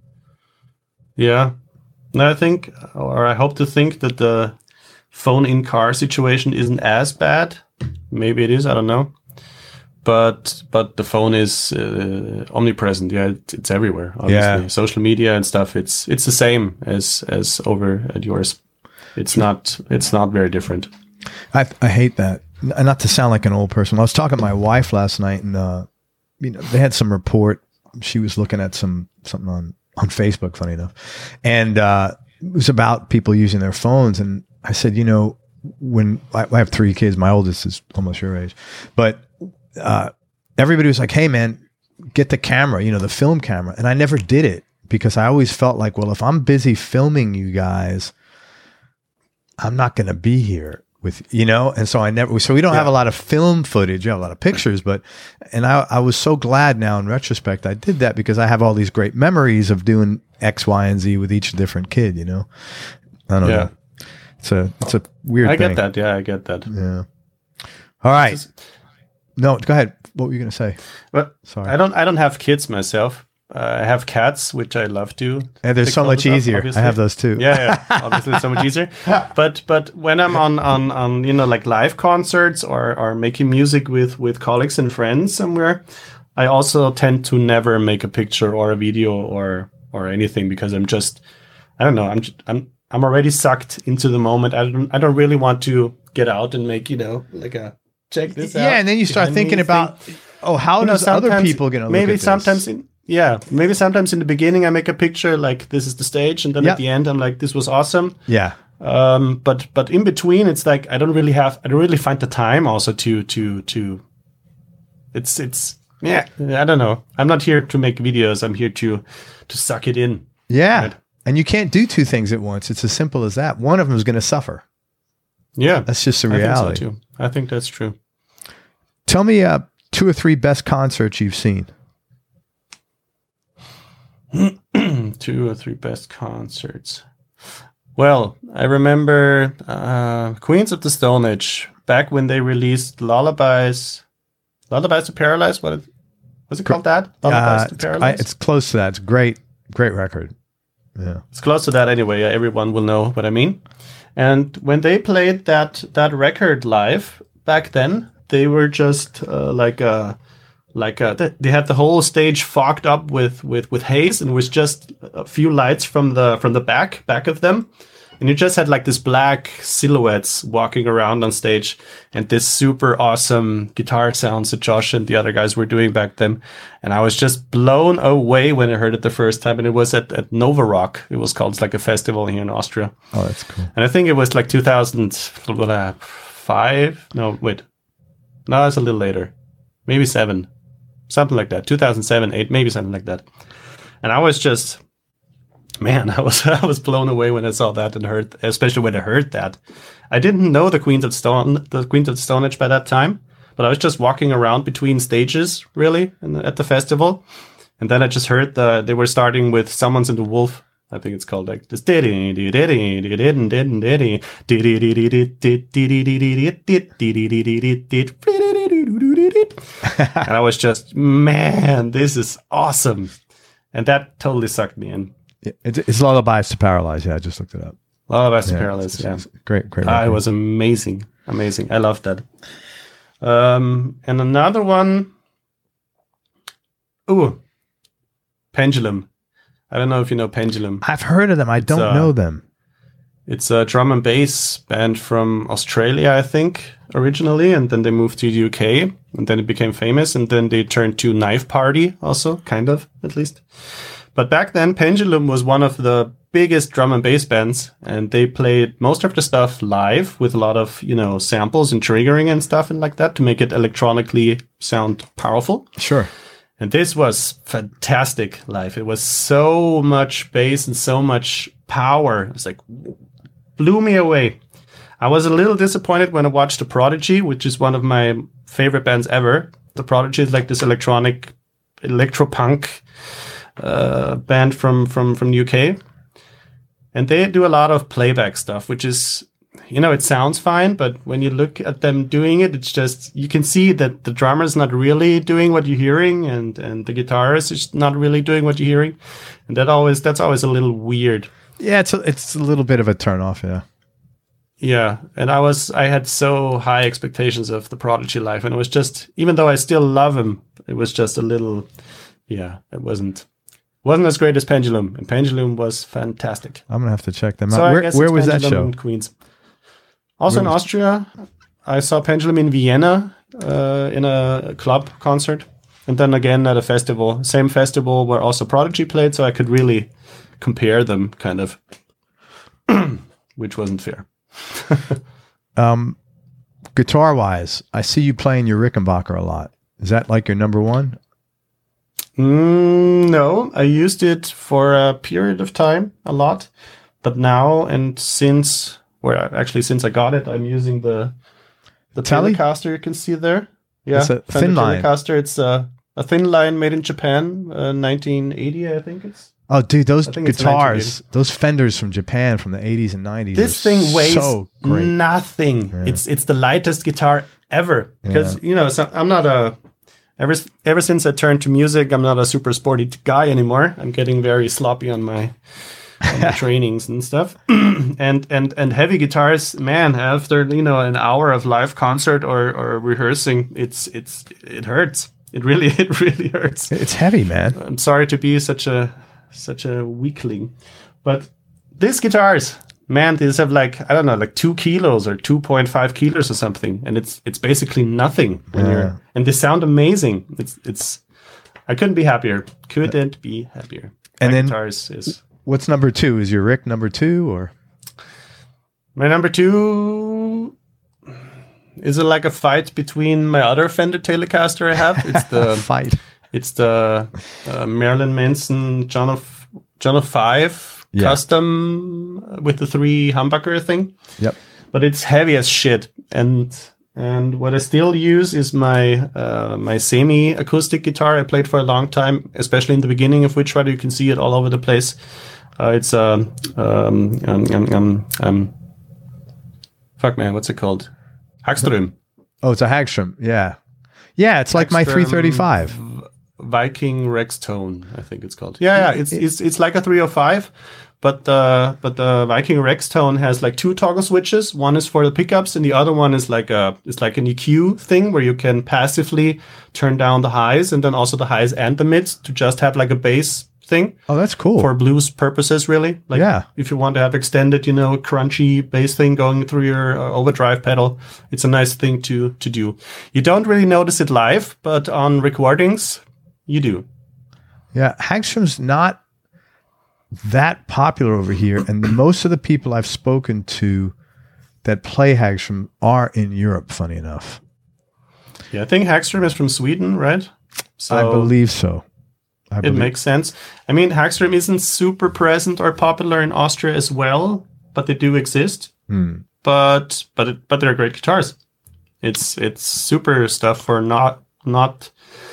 S2: Yeah. No, I think, or I hope to think that the phone in car situation isn't as bad. Maybe it is, I don't know. But but the phone is uh, omnipresent. Yeah, it, it's everywhere. Obviously,
S1: Yeah.
S2: social media and stuff. It's it's the same as as over at yours. It's not it's not very different.
S1: I I hate that. N- Not to sound like an old person. I was talking to my wife last night, and uh, you know, they had some report. She was looking at some something on on Facebook, funny enough, and uh, it was about people using their phones. And I said, you know, when I, I have three kids, my oldest is almost your age, but uh, everybody was like, "Hey, man, get the camera, you know, the film camera." And I never did it because I always felt like, well, if I'm busy filming you guys, I'm not going to be here with, you know? And so I never, so we don't
S2: Yeah.
S1: have a lot of film footage. We have a lot of pictures, but, and I, I was so glad now in retrospect, I did that because I have all these great memories of doing X, Y, and Z with each different kid, you know? I don't
S2: Yeah.
S1: know. It's a, it's a weird
S2: I
S1: thing.
S2: get that. Yeah, I get that.
S1: Yeah. All right. No, go ahead. What were you going to say?
S2: But
S1: Sorry.
S2: I don't I don't have kids myself. Uh, I have cats, which I love to.
S1: And they're
S2: take
S1: so much
S2: photos of,
S1: easier.
S2: obviously.
S1: I have those too.
S2: Yeah, yeah, obviously it's so much easier. But but when I'm on on on you know like live concerts or or making music with with colleagues and friends somewhere, I also tend to never make a picture or a video or or anything because I'm just I don't know I'm just, I'm I'm already sucked into the moment. I don't I don't really want to get out and make you know like a check this out.
S1: Yeah. And then you start
S2: behind me
S1: thinking about,
S2: thing.
S1: oh, how
S2: You know,
S1: does other
S2: sometimes-
S1: people going to look
S2: maybe
S1: at this?
S2: sometimes in yeah maybe sometimes in the beginning I make a picture like this is the stage and then
S1: Yeah.
S2: at the end I'm like this was awesome.
S1: Yeah.
S2: Um, but but in between, it's like I don't really have, I don't really find the time also to to to. It's it's yeah, I don't know. I'm not here to make videos. I'm here to to suck it in.
S1: Yeah.
S2: Right.
S1: And you can't do two things at once. It's as simple as that. One of them is going to suffer.
S2: Yeah,
S1: That's just the
S2: I think
S1: reality.
S2: so too. I think that's true.
S1: Tell me uh, two or three best concerts you've seen.
S2: Two or three best concerts. Well, I remember uh, Queens of the Stone Age back when they released Lullabies. Lullabies to Paralyze. What was it called? That Lullabies
S1: Uh,
S2: to
S1: it's, I,
S2: Paralyze.
S1: it's close to that. It's a great, great record. Yeah.
S2: It's close to that anyway. Yeah, everyone will know what I mean. And when they played that that record live back then, they were just uh, like a like a, th- they had the whole stage fogged up with with with haze, and it was just a few lights from the from the back back of them, and you just had like this black silhouettes walking around on stage, and this super awesome guitar sounds that Josh and the other guys were doing back then, and I was just blown away when I heard it the first time, and it was at, at Nova Rock. It was called, it's like a festival here in Austria,
S1: Oh, that's cool.
S2: and I think it was like two thousand five. No, wait, no, it's a little later, maybe seven. Something like that, two thousand seven, eight, maybe something like that. And I was just, man, I was I was blown away when I saw that and heard, especially when I heard that. I didn't know the Queens of Stone, the Queens of Stone Age by that time, but I was just walking around between stages, really, in, at the festival. And then I just heard the they were starting with Someone's in the Wolf. I think it's called like this. And I was just, man, this is awesome. And that totally sucked me in.
S1: It's, it's Lullabies to Paralyze. Yeah, I just looked it up.
S2: Lullabies to
S1: Yeah,
S2: Paralyze,
S1: it's-
S2: yeah.
S1: it's Great, great.
S2: Ah, it
S1: record.
S2: was amazing. Amazing. I loved that. Um, and another one, ooh, Pendulum. I don't know if you know Pendulum.
S1: I've heard of them. I
S2: It's,
S1: don't
S2: uh,
S1: know them.
S2: It's a drum and bass band from Australia, I think, originally, and then they moved to the U K, and then it became famous, and then they turned to Knife Party also, kind of, at least. But back then, Pendulum was one of the biggest drum and bass bands, and they played most of the stuff live with a lot of, you know, samples and triggering and stuff and like that to make it electronically sound powerful.
S1: Sure.
S2: And this was fantastic live. It was so much bass and so much power. It was like, blew me away. I was a little disappointed when I watched The Prodigy, which is one of my favorite bands ever. The Prodigy is like this electronic, electro-punk uh, band from, from, from the U K. And they do a lot of playback stuff, which is, you know, it sounds fine, but when you look at them doing it, it's just, you can see that the drummer's not really doing what you're hearing, and, and the guitarist is not really doing what you're hearing. And that always, that's always a little weird.
S1: Yeah, it's a, it's a little bit of a turnoff, yeah.
S2: Yeah, and I was, I had so high expectations of the Prodigy live, and it was just, even though I still love him, it was just a little, yeah, it wasn't, wasn't as great as Pendulum, and Pendulum was fantastic.
S1: I'm gonna have to check them out.
S2: So I
S1: where
S2: guess
S1: where
S2: it's
S1: was that
S2: Pendulum
S1: show?
S2: in Queens. Also
S1: Where
S2: in
S1: was-
S2: Austria, I saw Pendulum in Vienna uh, in a club concert, and then again at a festival, same festival where also Prodigy played, so I could really compare them, kind of, which wasn't fair.
S1: Um, guitar wise, I see you playing your Rickenbacker a lot. Is that like your number one?
S2: Mm, no, I used it for a period of time a lot, but now and since, well, actually since I got it, I'm using the the
S1: Tele?
S2: Telecaster you can see there. Yeah,
S1: It's a
S2: Fender
S1: thin line.
S2: Telecaster. It's a a thin line made in Japan, uh, nineteen eighty, I think it's.
S1: Oh, dude, those
S2: I think it's
S1: guitars, those Fenders from Japan from the eighties and nineties.
S2: This
S1: are
S2: thing weighs
S1: so great.
S2: nothing.
S1: Yeah.
S2: It's it's the lightest guitar ever. Because you know, so I'm not a ever ever since I turned to music, I'm not a super sporty guy anymore. I'm getting very sloppy on my, on my trainings and stuff. and and and heavy guitars, man. After you know an hour of live concert or or rehearsing, it's it's it hurts. It really it really hurts.
S1: It's heavy, man.
S2: I'm sorry to be such a such a weakling, but these guitars, man, these have like I don't know, like two kilos or two point five kilos or something, and it's it's basically nothing when
S1: Yeah.
S2: you're. And they sound amazing. It's it's. I couldn't be happier. Couldn't be happier.
S1: And
S2: My
S1: then-
S2: guitars is
S1: What's number two? Is your Rick number two or?
S2: my number two. Is it like a fight between my other Fender Telecaster I have? It's the
S1: Fight.
S2: It's the uh, Marilyn Manson John of John of Five
S1: Yeah.
S2: custom with the three humbucker thing.
S1: Yep.
S2: But it's heavy as shit, and and what I still use is my uh, my semi acoustic guitar I played for a long time, especially in the beginning of Witch Rider. You can see it all over the place. Uh, it's um, um, um, um, um, um fuck man, what's it called? Hagström.
S1: Oh, it's a Hagstrom. Yeah. Yeah, it's like my
S2: Hagström
S1: three thirty-five.
S2: Viking Rex Tone, I think it's called. Yeah, yeah, it's it's it's like a three oh five, but the but the Viking Rex Tone has like two toggle switches. One is for the pickups, and the other one is like a it's like an E Q thing where you can passively turn down the highs and then also the highs and the mids to just have like a bass thing
S1: Oh, that's cool.
S2: for blues purposes, really. Like
S1: Yeah.
S2: if you want to have extended, you know, crunchy bass thing going through your uh, overdrive pedal, it's a nice thing to to do. You don't really notice it live, but on recordings, you do.
S1: Yeah, Hagstrom's not that popular over here, and most of the people I've spoken to that play Hagstrom are in Europe. Funny enough,
S2: Yeah, I think Hagström is from Sweden, right? So
S1: I believe so. I
S2: it
S1: believe.
S2: makes sense. I mean, Hagström isn't super present or popular in Austria as well, but they do exist.
S1: Hmm.
S2: But but it, but they're great guitars. It's it's super stuff for not not.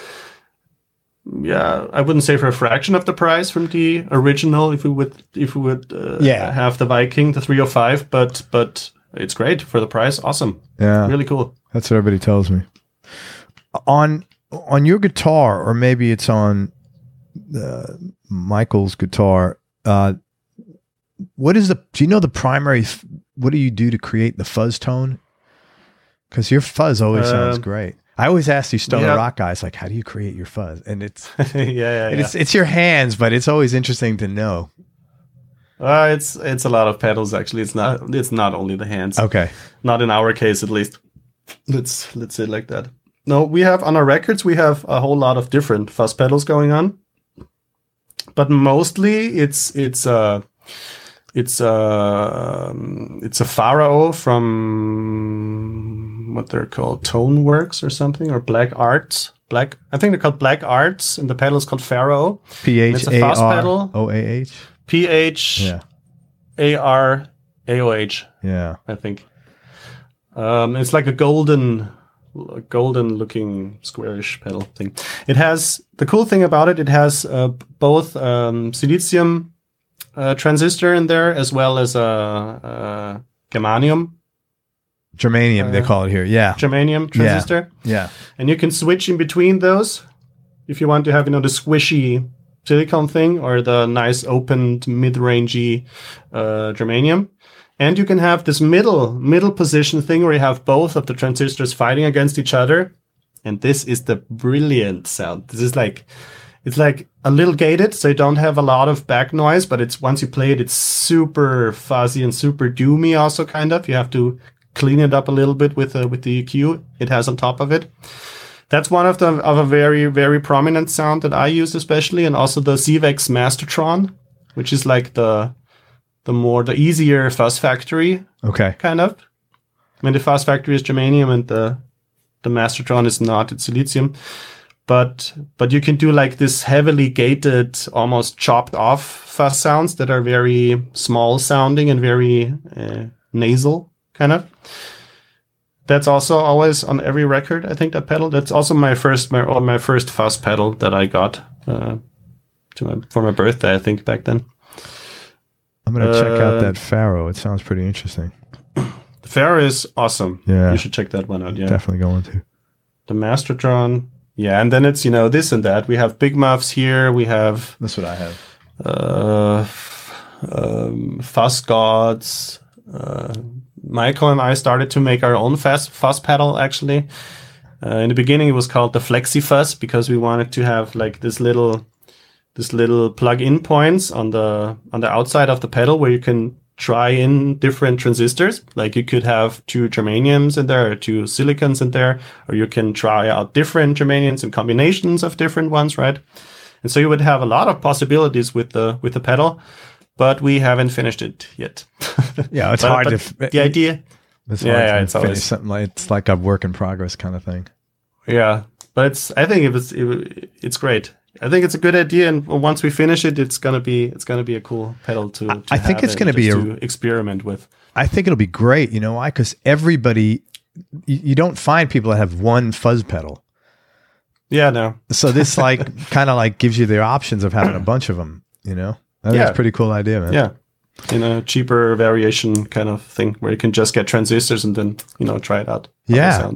S2: Yeah, I wouldn't say for a fraction of the price from the original. If we would, if we would, uh,
S1: Yeah.
S2: have the Viking, the three oh five, but but it's great for the price. Awesome,
S1: Yeah,
S2: really cool.
S1: that's what everybody tells me. On on your guitar, or maybe it's on uh, Michael's guitar. Uh, what is the? Do you know the primary? f- What do you do to create the fuzz tone? Because your fuzz always sounds
S2: Um,
S1: great. I always ask these stoner
S2: yeah.
S1: rock guys, like, how do you create your fuzz? And it's
S2: yeah, yeah,
S1: and
S2: yeah.
S1: it's it's your hands, but it's always interesting to know.
S2: Uh, it's it's a lot of pedals actually. It's not it's not only the hands.
S1: Okay.
S2: Not in our case, at least. Let's let's say it like that. No, we have on our records we have a whole lot of different fuzz pedals going on, but mostly it's it's uh it's uh um, it's a Pharaoh from what they're called, Tone Works or something, or Black Arts. Black I think they're called Black Arts, and the pedal is called Pharaoh.
S1: P
S2: And
S1: H
S2: it's a
S1: A
S2: fuzz
S1: R
S2: pedal.
S1: O A H.
S2: P H
S1: Yeah.
S2: A R A O H.
S1: Yeah.
S2: I think. Um, it's like a golden, golden looking squarish pedal thing. It has, the cool thing about it, it has uh, both um, silicium uh, transistor in there as well as a, a germanium,
S1: Germanium, they
S2: Uh,
S1: call it here. Yeah.
S2: germanium transistor.
S1: Yeah.
S2: And you can switch in between those if you want to have, you know, the squishy silicone thing or the nice opened mid-rangey uh, germanium. And you can have this middle middle position thing where you have both of the transistors fighting against each other. And this is the brilliant sound. This is like, it's like a little gated, so you don't have a lot of back noise, but it's once you play it, it's super fuzzy and super doomy also, kind of. You have to clean it up a little bit with, uh, with the E Q it has on top of it. That's one of the of a very, very prominent sound that I use especially, and also the Zevex Mastertron, which is like the the more the easier Fuzz Factory
S1: Okay.
S2: kind of. I mean, the Fuzz Factory is germanium, and the the Mastertron is not; it's silicium. But but you can do like this heavily gated, almost chopped off fuzz sounds that are very small sounding and very uh, nasal kind of. That's also always on every record, I think, that pedal. That's also my first my, or my first fuzz pedal that I got uh, to my, for my birthday, I think, back then.
S1: I'm going to check out
S2: Uh,
S1: that Pharaoh. It sounds pretty interesting.
S2: The Pharaoh is awesome.
S1: Yeah.
S2: You should check that one out. Yeah.
S1: Definitely going to.
S2: The Mastertron. Yeah, and then it's, you know, this and that. We have big muffs here. We have
S1: That's what I have.
S2: uh, um, Fuzz Gods. Uh, Michael and I started to make our own fuzz, fuzz pedal, actually. Uh, in the beginning, it was called the Flexi Fuzz because we wanted to have like this little, this little plug-in points on the on the outside of the pedal where you can try in different transistors. Like you could have two germaniums in there, or two silicons in there, or you can try out different germaniums and combinations of different ones, right? And so you would have a lot of possibilities with the with the pedal. But we haven't finished it yet.
S1: Yeah, it's
S2: But-
S1: hard
S2: but
S1: to. F-
S2: the idea,
S1: It's
S2: Yeah,
S1: hard
S2: yeah,
S1: to
S2: it's
S1: finish
S2: always-
S1: something like it's like a work in progress kind of thing.
S2: yeah. But it's. I think it was. It, it's great. I think it's a good idea, and once we finish it, it's gonna be. It's gonna be a cool pedal to. to
S1: I think
S2: have
S1: it's
S2: and
S1: gonna be
S2: just
S1: a-
S2: to experiment with.
S1: I think it'll be great. You know why? Because everybody, you, you don't find people that have one fuzz pedal.
S2: Yeah. No.
S1: So this like kind of like gives you the options of having a bunch of them. You know, I think
S2: Yeah.
S1: it's a pretty cool idea, man.
S2: Yeah. In a cheaper variation kind of thing where you can just get transistors and then, you know, try it out. how they
S1: Yeah.
S2: Sound.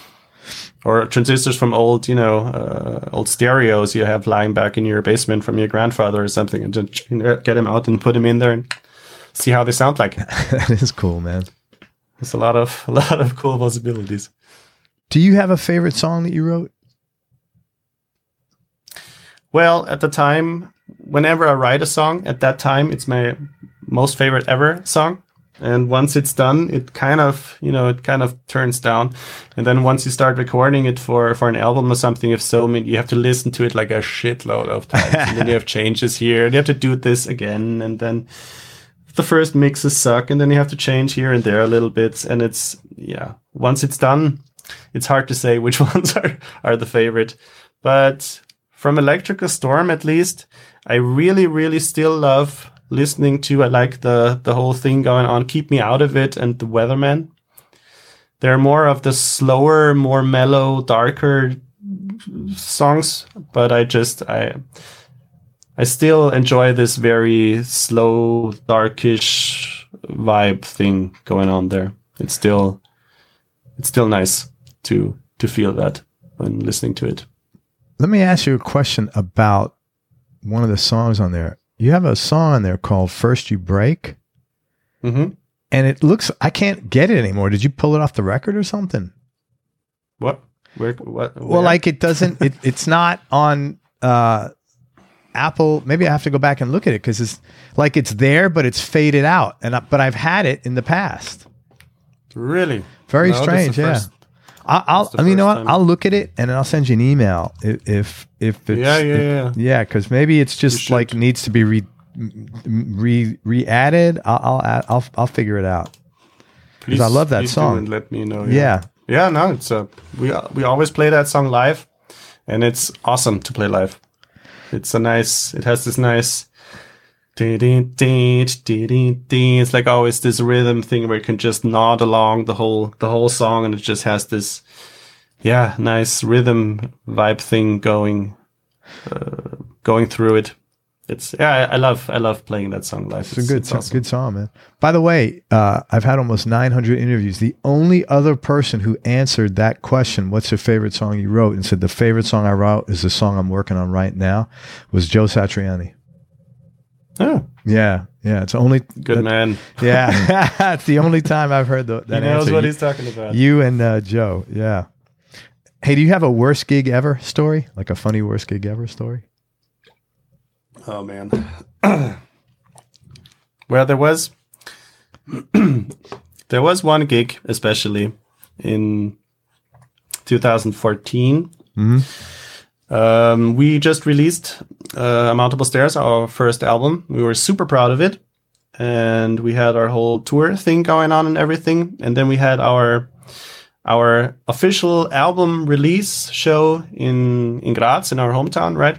S2: Or transistors from old, you know, uh, old stereos you have lying back in your basement from your grandfather or something, and just you know, get them out and put them in there and see how they sound like.
S1: That is cool, man.
S2: There's a lot of a lot of cool possibilities.
S1: Do you have a favorite song that you wrote?
S2: Well, at the time, whenever I write a song, at that time, it's my most favorite ever song. And once it's done, it kind of, you know, it kind of turns down. And then once you start recording it for, for an album or something, if so, I mean, you have to listen to it like a shitload of times. And then you have changes here. And you have to do this again. And then the first mixes suck. And then you have to change here and there a little bit. And it's, yeah, once it's done, it's hard to say which ones are, are the favorite. But from Electrical Storm, at least, I really, really still love listening to. I like the the whole thing going on, Keep Me Out of It, and The Weatherman. They're more of the slower, more mellow, darker songs, but I just I I still enjoy this very slow, darkish vibe thing going on there. It's still it's still nice to to feel that when listening to it.
S1: Let me ask you a question about one of the songs on there. You have a song on there called First You Break.
S2: Mm-hmm.
S1: And it looks, I can't get it anymore. Did you pull it off the record or something?
S2: What? Where? What?
S1: Well,
S2: where?
S1: like it doesn't. It, it's not on uh, Apple. Maybe I have to go back and look at it because it's like it's there, but it's faded out. And I, but I've had it in the past.
S2: Really?
S1: Very
S2: No,
S1: strange.
S2: that's the
S1: Yeah.
S2: first-
S1: I'll. I'll
S2: the
S1: I mean, you know
S2: first
S1: what?
S2: time.
S1: I'll look at it and then I'll send you an email if if, if it's
S2: Yeah, yeah,
S1: if-
S2: yeah.
S1: yeah. Because maybe it's just
S2: should.
S1: like needs to be re re re added. I'll I'll add, I'll I'll figure it out.
S2: Please,
S1: I love that
S2: please do
S1: song.
S2: and let me know.
S1: Yeah.
S2: Yeah. No, it's a we we always play that song live, and it's awesome to play live. It's a nice. It has this nice. It's like always this rhythm thing where you can just nod along the whole the whole song, and it just has this, yeah, nice rhythm vibe thing going, uh, going through it. It's yeah, I, I love I love playing that song live.
S1: It's a good,
S2: it's
S1: song,
S2: awesome.
S1: good song, man. By the way, uh, I've had almost nine hundred interviews. The only other person who answered that question, "What's your favorite song you wrote?" and said the favorite song I wrote is the song I'm working on right now, was Joe Satriani.
S2: Oh,
S1: Yeah, yeah. It's only
S2: good
S1: that-
S2: man.
S1: Yeah, it's the only time I've heard the, that
S2: He knows
S1: answer.
S2: what
S1: you,
S2: he's talking about.
S1: you and uh, Joe. Yeah. Hey, do you have a worst gig ever story? Like a funny worst gig ever story?
S2: Oh man. Well, there was there was one gig, especially in two thousand fourteen.
S1: Mm-hmm.
S2: Um, we just released uh, Mountable Stairs, our first album. We were super proud of it, and we had our whole tour thing going on and everything. And then we had our our official album release show in in Graz, in our hometown, right?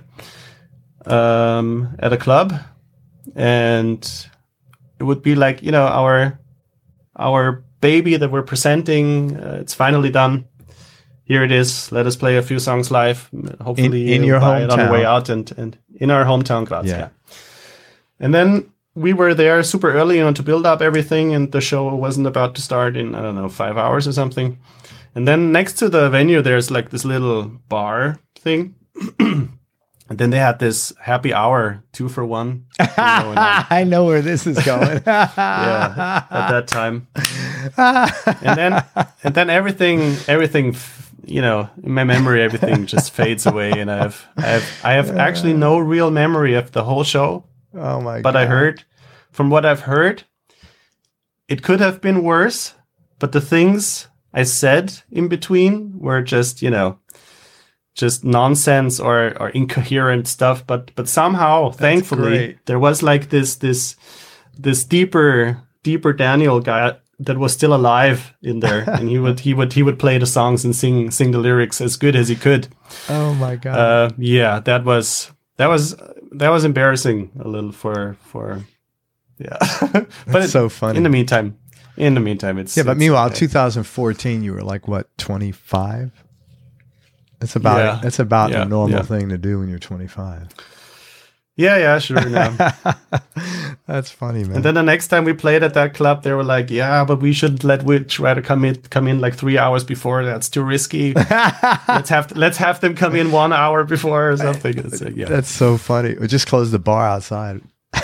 S2: Um, at a club, and it would be like, you know, our our baby that we're presenting. Uh, it's finally done. Here it is. Let us play a few songs live. Hopefully,
S1: In- in your
S2: buy it on the way
S1: hometown.
S2: out, and and in our hometown, Graz.
S1: Yeah.
S2: Yeah. And then we were there super early, you know, to build up everything, and the show wasn't about to start in, I don't know, five hours or something. And then next to the venue, there's like this little bar thing. And then they had this happy hour, two for one. thing going on.
S1: I know where this is going.
S2: Yeah, at that time. And then and then everything everything f- you know, in my memory everything just fades away, and I have I have I have actually no real memory of the whole show.
S1: Oh my god.
S2: But I heard, from what I've heard, it could have been worse, but the things I said in between were just, you know, just nonsense or, or incoherent stuff. But but somehow, thankfully,
S1: great.
S2: there was like this this this deeper deeper Daniel guy that was still alive in there, and he would he would he would play the songs and sing sing the lyrics as good as he could.
S1: Oh my god.
S2: Uh, yeah, that was that was that was embarrassing a little for for yeah. But
S1: That's
S2: it-
S1: so funny.
S2: In the meantime, in the meantime, it's
S1: yeah, but
S2: it's
S1: meanwhile,
S2: okay.
S1: two thousand fourteen, you were like what, twenty-five? That's about
S2: Yeah.
S1: that's about
S2: Yeah,
S1: a normal
S2: yeah.
S1: thing to do when you're twenty-five.
S2: yeah, yeah, sure. No.
S1: That's funny, man.
S2: And then the next time we played at that club, they were like, "Yeah, but we should let Witch Rider come in, come in like three hours before. That's too risky. let's have let's have them come in one hour before or something." It's like, yeah,
S1: That's so funny. We just closed the bar outside.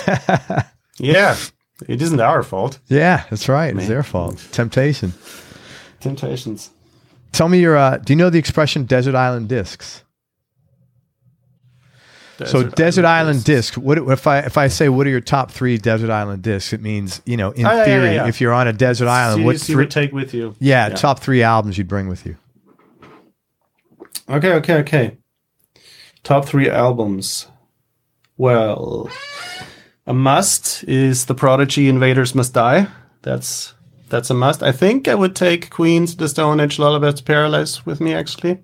S2: yeah. It isn't our fault.
S1: Yeah, that's right. It's
S2: Man.
S1: their fault. Temptation.
S2: Temptations.
S1: Tell me your. Uh, do you know the expression "desert island discs"? so desert island disc. What if I if I say what are your top three desert island discs? It means, you know, in
S2: Oh, yeah, yeah,
S1: theory,
S2: yeah.
S1: if you're on a desert island,
S2: See,
S1: what
S2: see
S1: three?
S2: would take with you?
S1: yeah,
S2: Yeah.
S1: top three albums you'd bring with you.
S2: Okay, okay, okay. Top three albums. Well, a must is The Prodigy Invaders Must Die. That's that's a must. I think I would take Queen's The Stone Age Lullaby to Paralyze with me, actually.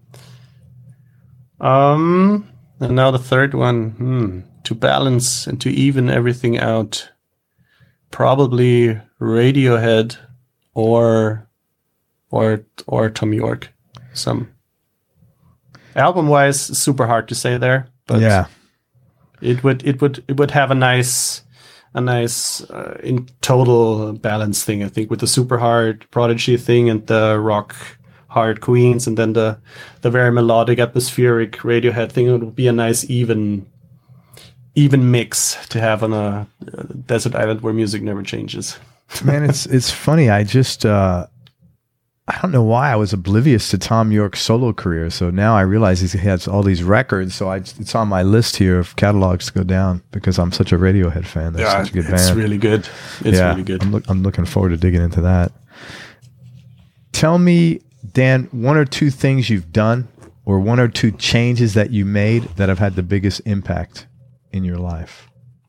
S2: Um, and now the third one. Hmm. To balance and to even everything out, probably Radiohead or or or Tom York. Some album wise, super hard to say there, but
S1: yeah,
S2: it would it would it would have a nice a nice uh, in total balance thing, I think, with the super hard Prodigy thing and the rock hard Queens, and then the the very melodic atmospheric Radiohead thing. It would be a nice even even mix to have on a, a desert island where music never changes.
S1: man, it's it's funny. I just uh, I don't know why I was oblivious to Tom York's solo career. So now I realize he has all these records. So I, it's on my list here of catalogs to go down because I'm such a Radiohead fan. They're
S2: Yeah,
S1: such a good
S2: it's
S1: band.
S2: really good. It's
S1: yeah,
S2: really good.
S1: I'm, look, I'm looking forward to digging into that. Tell me, Dan, one or two things you've done or one or two changes that you made that have had the biggest impact in your life.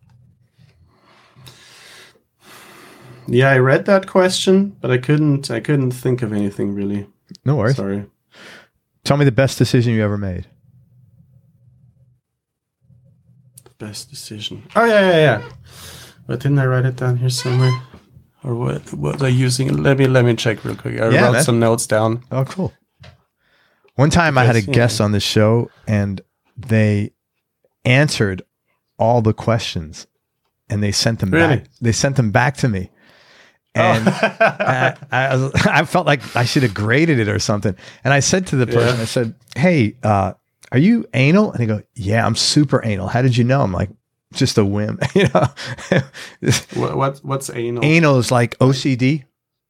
S2: Yeah, I read that question, but I couldn't. I couldn't think of anything really.
S1: No worries.
S2: Sorry.
S1: Tell me the best decision you ever made.
S2: The best decision. Oh yeah, yeah, yeah. But didn't I write it down here somewhere? Or what? What was I using? Let me let me check real quick. I
S1: Yeah,
S2: wrote
S1: man.
S2: some notes down.
S1: Oh, cool. One time I had a
S2: Yes, yeah.
S1: guest on the show and they answered all the questions and they sent them
S2: Really?
S1: back. They sent them back to me. And I, I, was- I felt like I should have graded it or something. And I said to the person,
S2: Yeah.
S1: I said, hey, uh, are you anal? And he goes, yeah, I'm super anal. How did you know? I'm like, just a whim. you know,
S2: What, what what's anal?
S1: Anal is like O C D.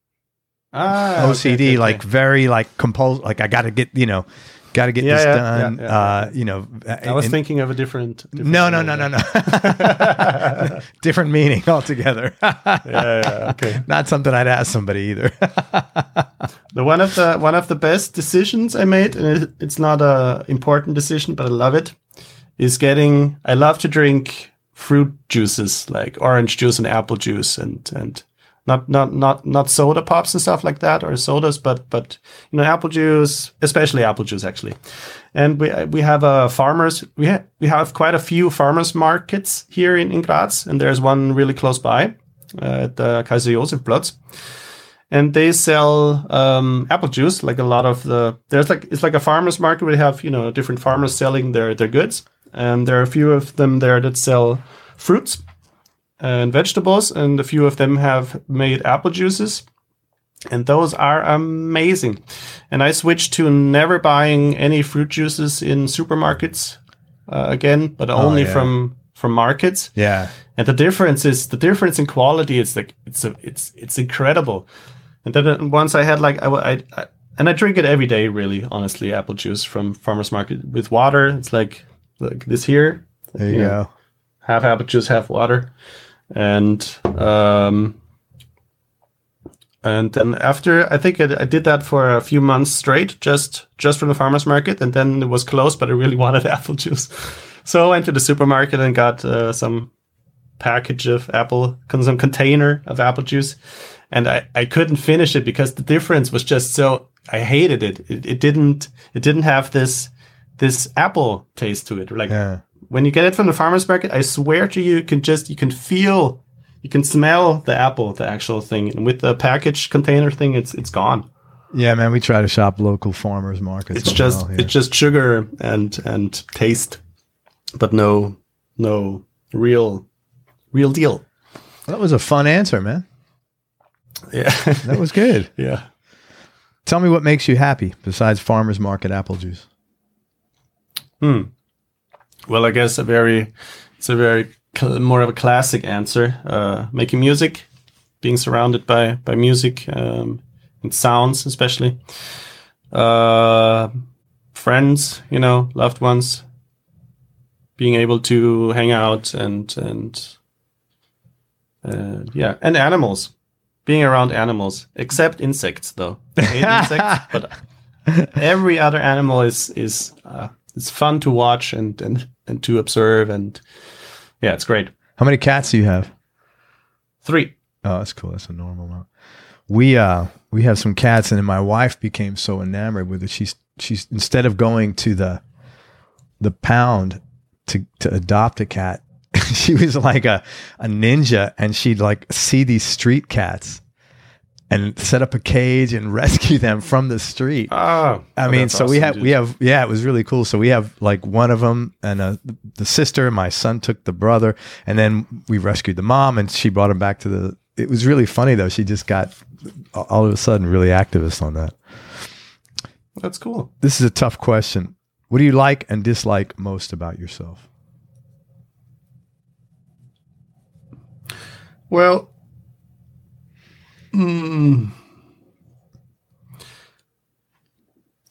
S2: Ah,
S1: O C D,
S2: okay, okay,
S1: like
S2: okay.
S1: very like compulsive. Like I got to get, you know, got to get
S2: Yeah,
S1: this
S2: yeah,
S1: done.
S2: yeah, yeah,
S1: uh, you know,
S2: I was
S1: and-
S2: thinking of a different. different
S1: no, no,
S2: anal
S1: no, no,
S2: there.
S1: no. Different meaning altogether.
S2: Yeah, yeah, okay.
S1: Not something I'd ask somebody either.
S2: The one of the one of the best decisions I made, and it, it's not a important decision, but I love it, is getting. I love to drink fruit juices like orange juice and apple juice, and and not not not not soda pops and stuff like that, or sodas, but but you know apple juice, especially apple juice actually. And we we have a farmers we ha- we have quite a few farmers markets here in, in Graz, and there's one really close by uh, at the Kaiser Josef Platz. And they sell um, apple juice, like a lot of the. There's like it's like a farmers market where they have you know different farmers selling their their goods, and there are a few of them there that sell fruits and vegetables, and a few of them have made apple juices, and those are amazing. And I switched to never buying any fruit juices in supermarkets uh, again, but only
S1: yeah.
S2: from from markets.
S1: Yeah.
S2: And the difference is the difference in quality. It's like it's a, it's it's incredible. And then once I had like I, I, I and I drink it every day, really, honestly, apple juice from farmers market with water. It's like like this here.
S1: There you
S2: Yeah.
S1: go.
S2: Half apple juice, half water, and um, and then after I think I, I did that for a few months straight, just just from the farmers market, and then it was closed, but I really wanted apple juice, so I went to the supermarket and got uh, some package of apple, some container of apple juice, and I, I couldn't finish it because the difference was just so I hated it. It, it didn't it didn't have this this apple taste to it. Like
S1: Yeah.
S2: when you get it from the farmer's market, I swear to you, you can just you can feel, you can smell the apple, the actual thing. And with the package container thing, it's it's gone.
S1: Yeah, man, we try to shop local farmers markets.
S2: It's
S1: as
S2: just
S1: well here.
S2: it's just sugar and and taste, but no no real real deal.
S1: That was a fun answer, man.
S2: Yeah,
S1: That was good.
S2: yeah.
S1: Tell me what makes you happy besides farmers market apple juice.
S2: Hmm. Well, I guess a very, it's a very cl- more of a classic answer. Uh, making music, being surrounded by by music um, and sounds, especially. Uh, friends, you know, loved ones. Being able to hang out and and uh, yeah, and animals. Being around animals, except insects, though. I hate insects, but every other animal is is uh, it's fun to watch and and and to observe, and yeah, it's great.
S1: How many cats do you have?
S2: Three.
S1: Oh, that's cool. That's a normal amount. We uh we have some cats, and then my wife became so enamored with it. She's she's instead of going to the the pound to to adopt a cat, she was like a a ninja, and she'd like see these street cats and set up a cage and rescue them from the street.
S2: Oh,
S1: I
S2: oh,
S1: mean,
S2: that's
S1: so we
S2: awesome,
S1: have
S2: dude.
S1: we have yeah, it was really cool. So we have like one of them, and uh, the sister. My son took the brother, and then we rescued the mom, and she brought him back to the. It was really funny though. She just got all of a sudden really activist on that.
S2: That's cool.
S1: This is a tough question. What do you like and dislike most about yourself?
S2: Well, mm,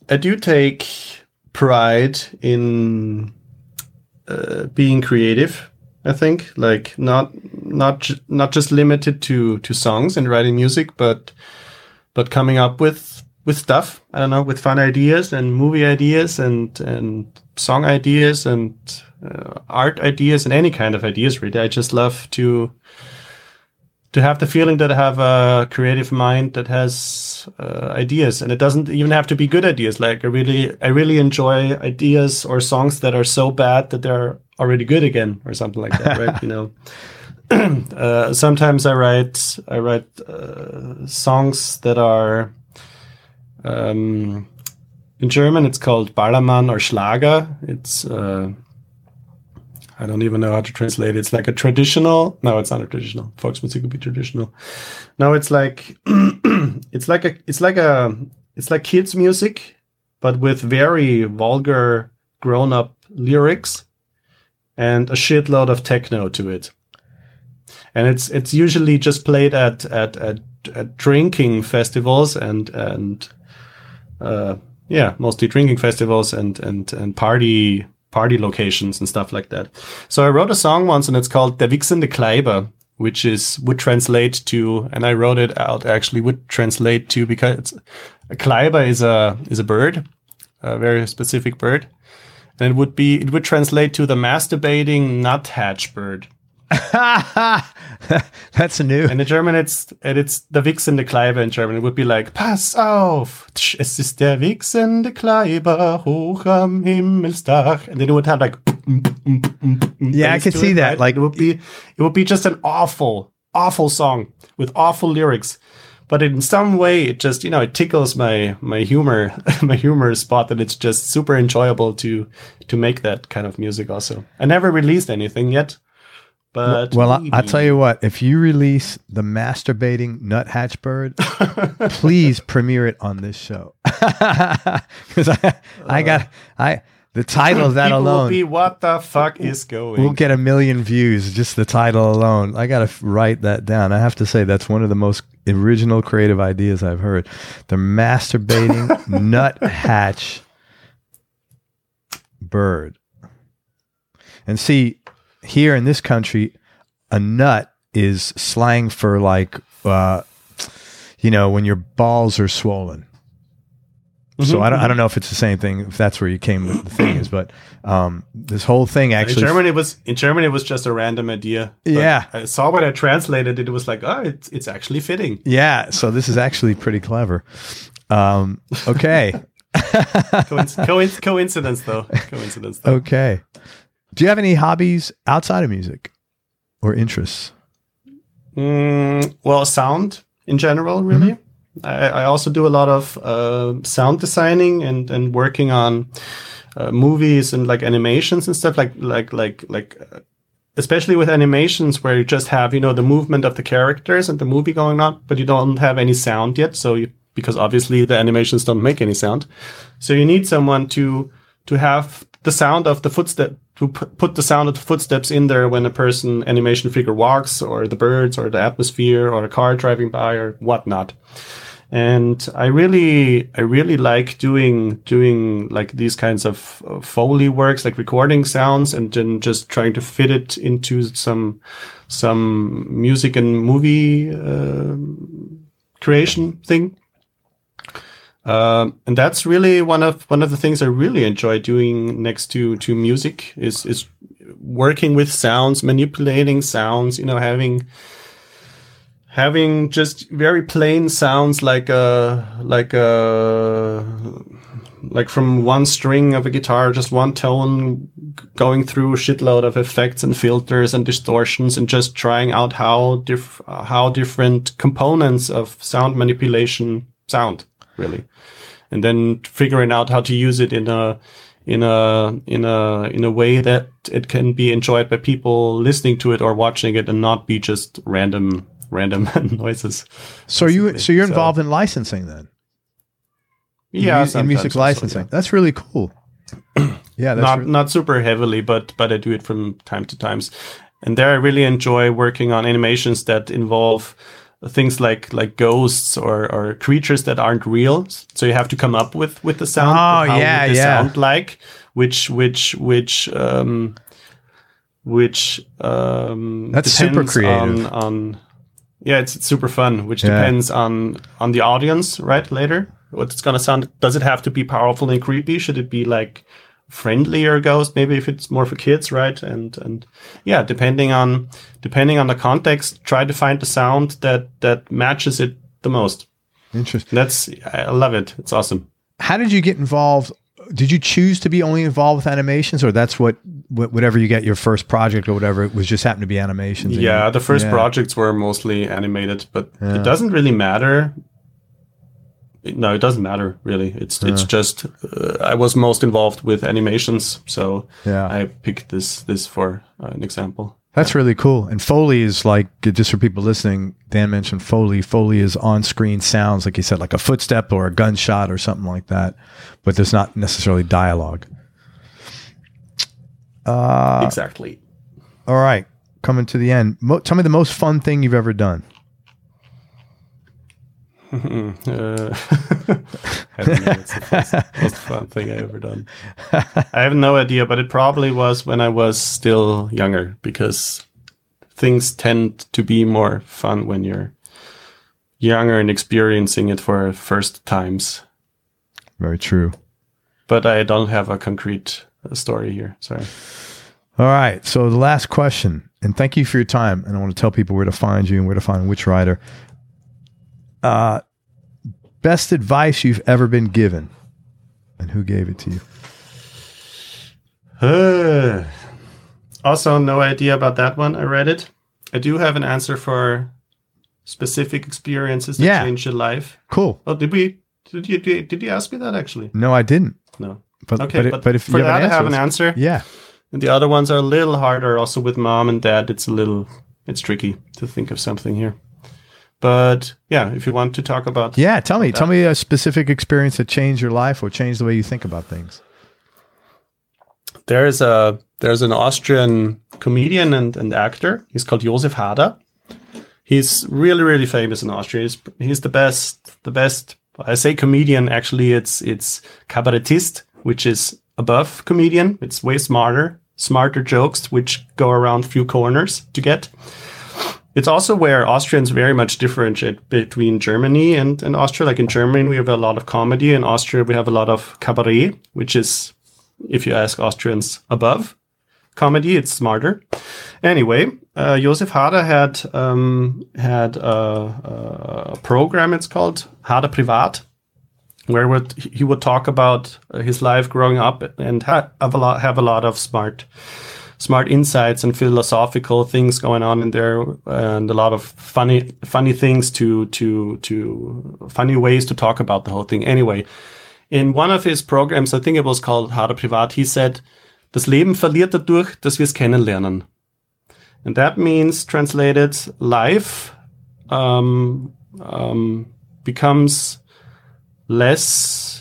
S2: I do take pride in uh, being creative. I think like not not ju- not just limited to to songs and writing music, but but coming up with with stuff. I don't know, with fun ideas and movie ideas and and song ideas and uh, art ideas and any kind of ideas. Really, I just love to to have the feeling that I have a creative mind that has uh, ideas, and it doesn't even have to be good ideas. Like I really, I really enjoy ideas or songs that are so bad that they're already good again, or something like that, right? You know, uh, sometimes I write, I write uh, songs that are um, in German. It's called Ballermann or Schlager. It's uh, I don't even know how to translate it. It's like a traditional. No, it's not a traditional. Volksmusik would be traditional. No, it's like it's like a it's like a it's like kids music, but with very vulgar, grown-up lyrics and a shitload of techno to it. And it's it's usually just played at at at, at drinking festivals and and uh, yeah, mostly drinking festivals and and and party. party locations and stuff like that. So I wrote a song once and it's called Der wichsende Kleiber, which is would translate to, and I wrote it out actually, would translate to, because it's, a Kleiber is a is a bird, a very specific bird, and it would be it would translate to the masturbating nuthatch bird.
S1: That's new.
S2: And in German, it's and it's der wichsende Kleiber. In German, it would be like Pass auf, es ist der wichsende Kleiber hoch am Himmelsdach, and then it would have like
S1: yeah, I could see
S2: it,
S1: that.
S2: Right?
S1: Like
S2: it would be, it would be just an awful, awful song with awful lyrics, but in some way, it just you know it tickles my my humor, my humor spot, that it's just super enjoyable to to make that kind of music. Also, I never released anything yet. But
S1: well, I, I'll tell you what, if you release the masturbating nuthatch bird, please premiere it on this show. Because I, I got, I, the title of that
S2: People
S1: alone.
S2: Will be, what the fuck is going?
S1: We'll get a million views, just the title alone. I got to f- write that down. I have to say, that's one of the most original creative ideas I've heard. The masturbating nuthatch bird. And see, here in this country, a nut is slang for like, uh, you know, when your balls are swollen. Mm-hmm. So I don't, I don't know if it's the same thing, if that's where you came with the thing is, but um, this whole thing actually.
S2: In Germany, it was in Germany, it was just a random idea.
S1: Yeah,
S2: I saw when I translated it, it was like, oh, it's it's actually fitting.
S1: Yeah, so this is actually pretty clever. Um, okay.
S2: Coinc- coinc- coincidence, though. Coincidence, though.
S1: Okay. Do you have any hobbies outside of music or interests?
S2: Mm, well, sound in general, really. Mm-hmm. I, I also do a lot of uh, sound designing and, and working on uh, movies and like animations and stuff like like like like. Uh, especially with animations where you just have you know the movement of the characters and the movie going on, but you don't have any sound yet. So you, because obviously the animations don't make any sound, so you need someone to to have the sound of the footstep, to p- put the sound of the footsteps in there when a person animation figure walks, or the birds, or the atmosphere, or a car driving by, or whatnot. And I really, I really like doing doing like these kinds of uh, Foley works, like recording sounds, and then just trying to fit it into some some music and movie uh, creation thing. Um, and that's really one of one of the things I really enjoy doing next to to music is is working with sounds, manipulating sounds. You know, having having just very plain sounds like a like a like from one string of a guitar, just one tone, going through a shitload of effects and filters and distortions, and just trying out how diff how different components of sound manipulation sound. Really, and then figuring out how to use it in a in a in a in a way that it can be enjoyed by people listening to it or watching it, and not be just random random noises.
S1: So you so you're involved so, in licensing then?
S2: Yeah,
S1: in, in music licensing. Also, yeah. That's really cool. Yeah, that's
S2: not
S1: re-
S2: not super heavily, but but I do it from time to times, and there I really enjoy working on animations that involve things like like ghosts or or creatures that aren't real. So you have to come up with with the sound.
S1: Oh,
S2: how
S1: yeah,
S2: would they
S1: yeah.
S2: sound like which which which um, which um,
S1: That's super
S2: depends
S1: creative.
S2: on, on yeah, it's, it's super fun. Which
S1: Yeah.
S2: depends on on the audience, right? Later, what it's gonna sound. Does it have to be powerful and creepy? Should it be like friendlier ghost? Maybe if it's more for kids, right? And and yeah, depending on depending on the context, try to find the sound that that matches it the most.
S1: Interesting.
S2: That's I love it. It's awesome.
S1: How did you get involved? Did you choose to be only involved with animations, or that's what wh- whatever you get your first project or whatever, it was just happened to be animations? and
S2: Yeah,
S1: you-
S2: the first
S1: yeah.
S2: projects were mostly animated, but
S1: Yeah.
S2: it doesn't really matter. No, it doesn't matter really. It's it's just uh, I was most involved with animations, so
S1: Yeah.
S2: I picked this this for uh, an example.
S1: That's really cool. And Foley is like, just for people listening, Dan mentioned Foley. Foley is on-screen sounds, like you said, like a footstep or a gunshot or something like that, but there's not necessarily dialogue. Uh,
S2: Exactly.
S1: all right, coming to the end. Mo- tell me the most fun thing you've ever done.
S2: Uh, I don't know. It's the most, most fun thing I ever done. I have no idea, but it probably was when I was still younger, because things tend to be more fun when you're younger and experiencing it for first times.
S1: Very true.
S2: But I don't have a concrete uh, story here. Sorry.
S1: All right. So the last question, and thank you for your time. And I want to tell people where to find you and where to find Witch Rider. Uh, best advice you've ever been given, and who gave it to you?
S2: Uh, also, no idea about that one. I read it. I do have an answer for specific experiences that
S1: Yeah.
S2: changed your life.
S1: Cool.
S2: Oh, did we? Did you did, did you ask me that actually?
S1: No, I didn't.
S2: No.
S1: But
S2: Okay,
S1: but, it-
S2: but,
S1: but if
S2: for
S1: you have
S2: that,
S1: an
S2: I have an
S1: answer,
S2: answer.
S1: yeah.
S2: And the other ones are a little harder. Also, with mom and dad, it's a little, it's tricky to think of something here. But yeah, if you want to talk about,
S1: Yeah, tell me.
S2: that.
S1: Tell me a specific experience that changed your life or changed the way you think about things.
S2: There's a there's an Austrian comedian and, and actor. He's called Josef Hader. He's really really famous in Austria. He's, he's the best the best. I say comedian. Actually, it's it's cabaretist, which is above comedian. It's way smarter, smarter jokes which go around few corners to get. It's also where Austrians very much differentiate between Germany and, and Austria. Like in Germany, we have a lot of comedy. In Austria, we have a lot of cabaret, which is, if you ask Austrians, above comedy. It's smarter. Anyway, uh, Josef Hader had um, had a, a program. It's called Hader Privat, where would, he would talk about his life growing up and ha- have a lot have a lot of smart. smart insights and philosophical things going on in there, and a lot of funny, funny things to, to, to funny ways to talk about the whole thing. Anyway, in one of his programs, I think it was called Hader Privat, he said, "Das Leben verliert dadurch, dass wir es kennenlernen." And that means, translated, life um, um, becomes less,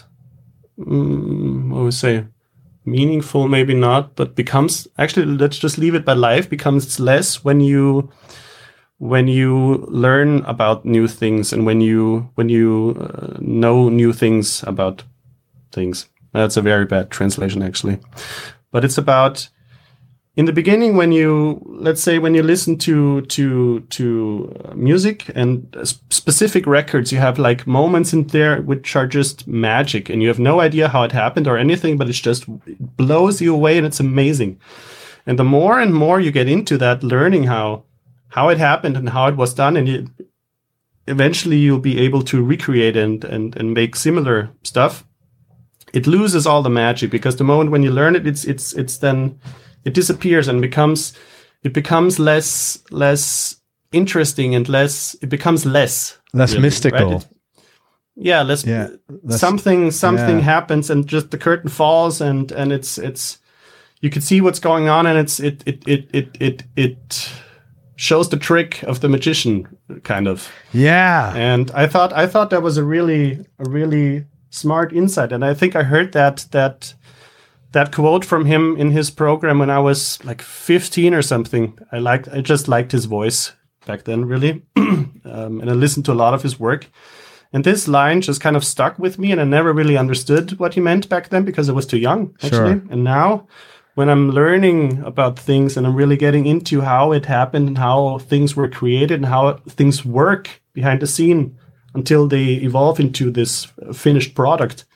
S2: um, what would we say, meaningful, maybe not, but becomes, actually, let's just leave it by life, becomes less when you when you learn about new things and when you when you uh, know new things about things. That's a very bad translation, actually. But it's about, in the beginning, when you, let's say, when you listen to to to uh, music and uh, specific records, you have like moments in there which are just magic, and you have no idea how it happened or anything, but it's just, it blows you away, and it's amazing. And the more and more you get into that, learning how how it happened and how it was done, and you, eventually you'll be able to recreate and and and make similar stuff. It loses all the magic, because the moment when you learn it, it's it's it's then it disappears and becomes it becomes less less interesting and less it becomes less
S1: Less
S2: really,
S1: mystical.
S2: right? It- yeah, less,
S1: Yeah, less-
S2: something something
S1: yeah.
S2: happens and just the curtain falls and and it's it's you can see what's going on, and it's it it it it it, it shows the trick of the magician, kind of.
S1: Yeah.
S2: And I thought I thought that was a really a really smart insight, and I think I heard that that that quote from him in his program when I was like fifteen or something. I liked I just liked his voice. back then, really. um, and I listened to a lot of his work. And this line just kind of stuck with me, and I never really understood what he meant back then because I was too young, actually.
S1: Sure.
S2: And now, when I'm learning about things and I'm really getting into how it happened and how things were created and how things work behind the scene until they evolve into this finished product,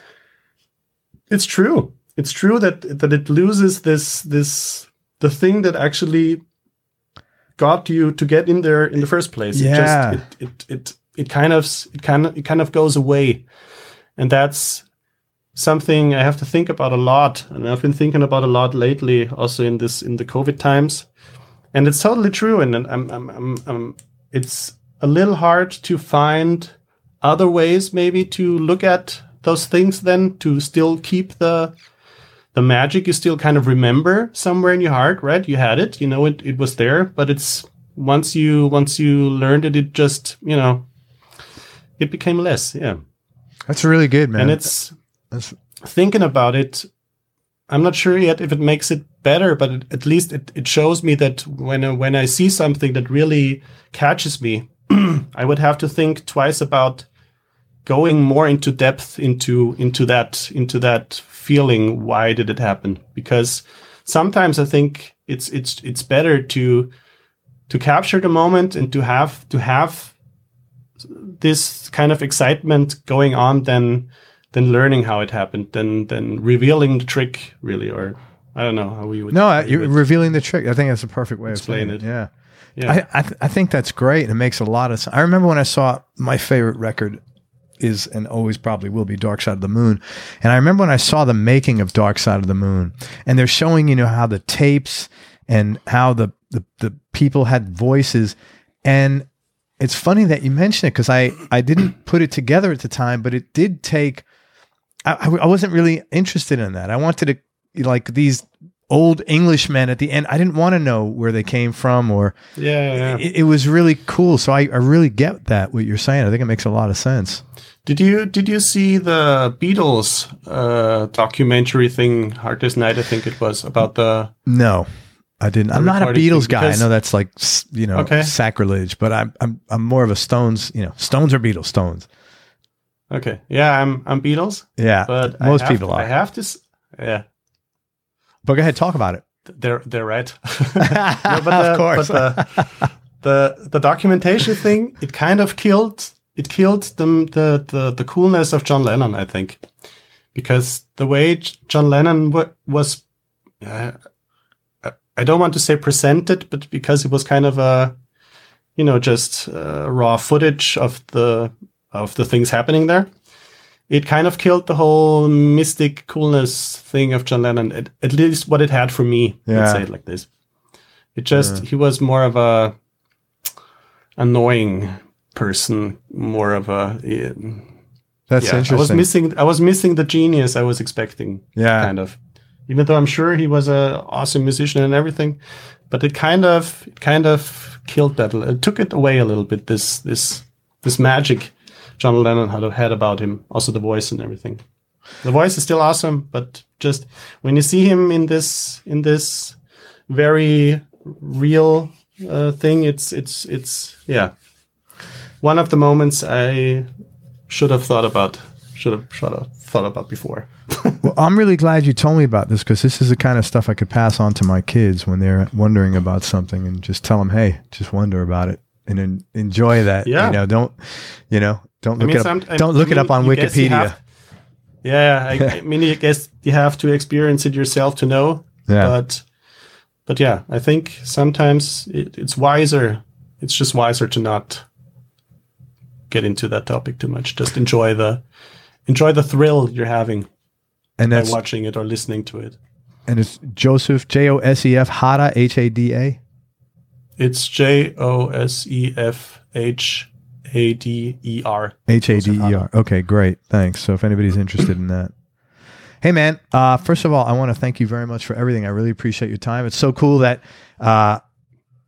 S2: it's true. It's true that that it loses this this the thing that actually got you to get in there in the first place.
S1: Yeah.
S2: It just it it it, it kind of it kind of it kind of goes away, and that's something I have to think about a lot, and I've been thinking about a lot lately, also in this in the COVID times, and it's totally true. And I'm I'm I'm, I'm it's a little hard to find other ways maybe to look at those things then to still keep the the magic you still kind of remember somewhere in your heart, right? You had it, you know, it, it was there, but it's once you once you learned it, it just, you know, it became less. Yeah.
S1: That's really good, man.
S2: And it's
S1: That's...
S2: thinking about it, I'm not sure yet if it makes it better, but it, at least it, it shows me that when I, when I see something that really catches me, I would have to think twice about going more into depth into into that into that feeling. Why did it happen? Because sometimes I think it's it's it's better to to capture the moment and to have to have this kind of excitement going on than than learning how it happened, than than revealing the trick, really. Or I don't know how you would.
S1: No, you're revealing the trick. I think that's a perfect way
S2: explain
S1: of saying it.
S2: it.
S1: Yeah.
S2: Yeah.
S1: I I, th- I think that's great. And it makes a lot of sense. I remember when I saw my favorite record is and always probably will be Dark Side of the Moon. And I remember when I saw the making of Dark Side of the Moon, and they're showing, you know, how the tapes and how the the, the people had voices. And it's funny that you mention it because I, I didn't put it together at the time, but it did take, I, I wasn't really interested in that. I wanted to, like, these old Englishmen at the end. I didn't want to know where they came from, or
S2: yeah, yeah.
S1: It, it was really cool. So I, I really get that, what you're saying. I think it makes a lot of sense.
S2: Did you did you see the Beatles uh, documentary thing, Hard Day's Night, I think it was, about the...
S1: No, I didn't. I'm not a Beatles guy. I know that's like, you know,
S2: okay.
S1: sacrilege, but I'm I'm I'm more of a Stones, you know, Stones or Beatles, Stones.
S2: Okay. Yeah, I'm I'm Beatles.
S1: Yeah,
S2: but
S1: most
S2: I have
S1: people
S2: to,
S1: are.
S2: I have to... Yeah.
S1: But go ahead, talk about it.
S2: They're they're right. no, but
S1: of
S2: the,
S1: course.
S2: But the, the the documentation thing, it kind of killed it killed the, the the the coolness of John Lennon, I think, because the way John Lennon w- was, uh, I don't want to say presented, but because it was kind of a, you know, just uh, raw footage of the of the things happening there. It kind of killed the whole mystic coolness thing of John Lennon, at, at least what it had for me.
S1: Yeah.
S2: Let's say it like this. It just,
S1: Yeah.
S2: he was more of a annoying person, more of a, yeah.
S1: That's
S2: yeah,
S1: interesting.
S2: I was missing, I was missing the genius I was expecting.
S1: Yeah.
S2: Kind of. Even though I'm sure he was an awesome musician and everything, but it kind of, it kind of killed that. It took it away a little bit, this, this, this magic John Lennon had had about him, also the voice and everything. The voice is still awesome, but just when you see him in this in this very real uh, thing, it's it's it's yeah, one of the moments I should have thought about, should have should have thought about before.
S1: Well, I'm really glad you told me about this, because this is the kind of stuff I could pass on to my kids when they're wondering about something, and just tell them, hey, just wonder about it and en- enjoy that.
S2: Yeah.
S1: You know, don't you know. Don't look
S2: I mean,
S1: it up.
S2: some, I,
S1: don't look
S2: I mean,
S1: it up on
S2: you guess you
S1: Wikipedia.
S2: have- yeah, I, I mean, I guess you have to experience it yourself to know.
S1: Yeah.
S2: But, but yeah, I think sometimes it, it's wiser. It's just wiser to not get into that topic too much. Just enjoy the, enjoy the thrill you're having
S1: And
S2: by
S1: that's
S2: watching it or listening to it.
S1: and it's Joseph J O S E F Hada H A D A.
S2: It's J O S E F H A D E R.
S1: H A D E R. Okay, great. Thanks. So if anybody's interested in that. Hey, man. Uh, first of all, I want to thank you very much for everything. I really appreciate your time. It's so cool that uh,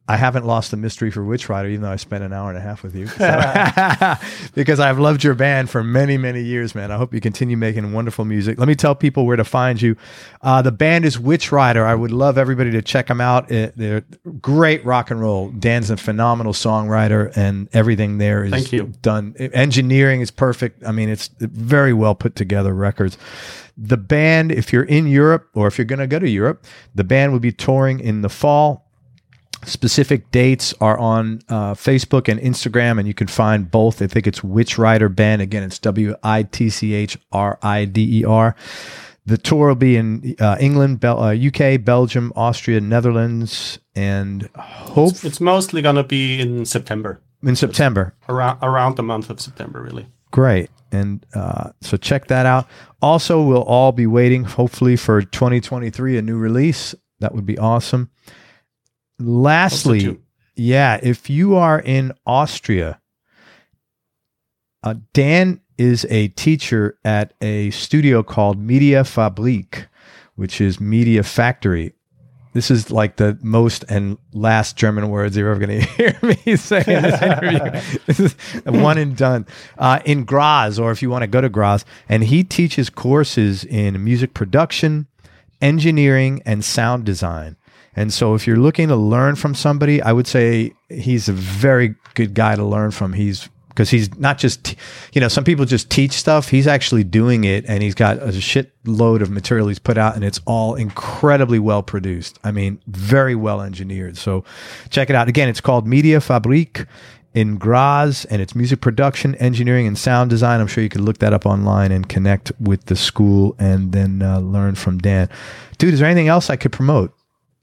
S1: I haven't lost the mystery for Witch Rider, even though I spent an hour and a half with you. So because I've loved your band for many, many years, man. I hope you continue making wonderful music. Let me tell people where to find you. Uh, the band is Witch Rider. I would love everybody to check them out. It, they're great rock and roll. Dan's a phenomenal songwriter, and everything there is
S2: Thank you.
S1: done. Engineering is perfect. I mean, it's very well put together records. The band, if you're in Europe or if you're going to go to Europe, the band will be touring in the fall. Specific dates are on uh, Facebook and Instagram, and you can find both. I think it's Witch Rider Band. Again, it's W I T C H R I D E R. The tour will be in uh, England, Bel- uh, U K, Belgium, Austria, Netherlands, and hope
S2: It's, it's mostly going to be in September.
S1: In September.
S2: Around, around the month of September, really.
S1: Great. And uh, so check that out. Also, we'll all be waiting, hopefully, for twenty twenty-three, a new release. That would be awesome. Lastly, yeah, if you are in Austria, uh, Dan is a teacher at a studio called Media Fabrik, which is Media Factory. This is like the most and last German words you're ever going to hear me say in this interview. This is one and done. Uh, in Graz, or if you want to go to Graz, and he teaches courses in music production, engineering, and sound design. And so if you're looking to learn from somebody, I would say he's a very good guy to learn from. He's because he's not just, you know, some people just teach stuff. He's actually doing it, and he's got a shit load of material he's put out, and it's all incredibly well produced. I mean, very well engineered. So check it out. Again, it's called Media Fabrik in Graz, and it's music production, engineering, and sound design. I'm sure you could look that up online and connect with the school and then uh, learn from Dan. Dude, is there anything else I could promote?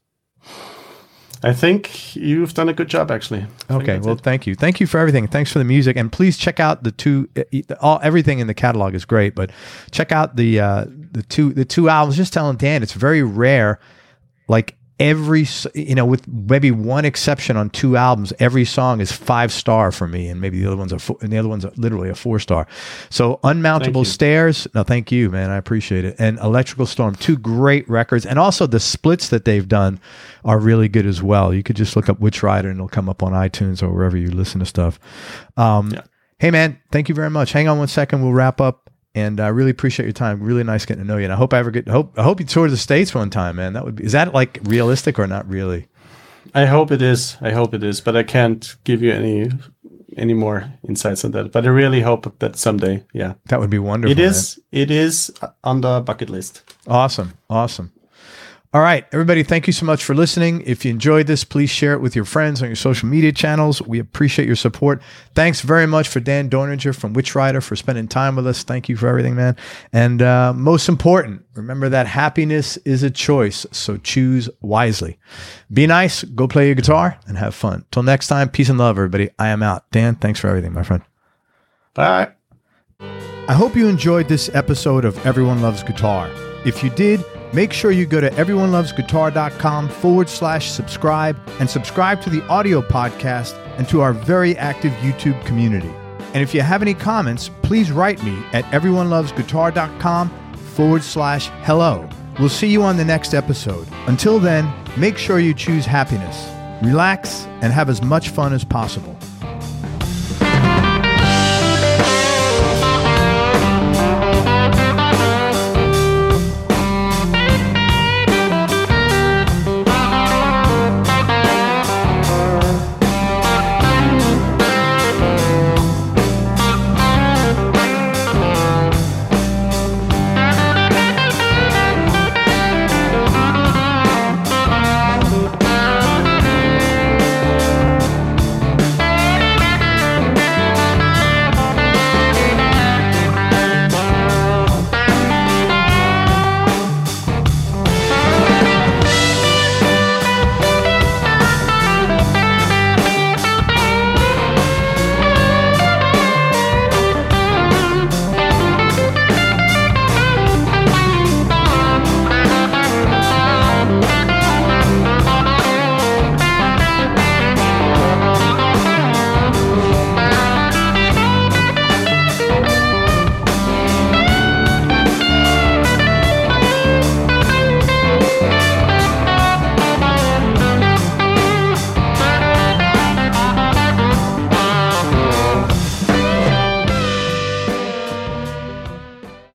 S2: I think you've done a good job, actually.
S1: Okay, well, it. thank you. Thank you for everything. Thanks for the music, and please check out the two. All everything in the catalog is great, but check out the uh, the two the two albums. Just telling Dan, it's very rare. Like every, you know, with maybe one exception on two albums, every song is five star for me, and maybe the other ones are four, and the other ones are literally a four star. So Unmountable Stairs, no, thank you, man, I appreciate it. And Electrical Storm, two great records, and also the splits that they've done are really good as well. You could just look up Witch Rider, and it'll come up on iTunes or wherever you listen to stuff. Um, yeah. Hey, man, thank you very much. Hang on one second, we'll wrap up. And I really appreciate your time. Really nice getting to know you. And I hope I ever get. Hope I hope you tour the States one time, man. That would be. Is that like realistic or not really?
S2: I hope it is. I hope it is. But I can't give you any any more insights on that. But I really hope that someday. Yeah,
S1: that would be wonderful.
S2: It is. Man. It is on the bucket list.
S1: Awesome. Awesome. All right, everybody, thank you so much for listening. If you enjoyed this, please share it with your friends on your social media channels. We appreciate your support. Thanks very much for Dan Dorninger from Witch Rider for spending time with us. Thank you for everything, man. And uh, most important, remember that happiness is a choice, so choose wisely. Be nice, go play your guitar, and have fun. Till next time, peace and love, everybody. I am out. Dan, thanks for everything, my friend.
S2: Bye.
S1: I hope you enjoyed this episode of Everyone Loves Guitar. If you did, make sure you go to everyonelovesguitar.com forward slash subscribe and subscribe to the audio podcast and to our very active YouTube community. And if you have any comments, please write me at everyonelovesguitar.com forward slash hello. We'll see you on the next episode. Until then, make sure you choose happiness, relax, and have as much fun as possible.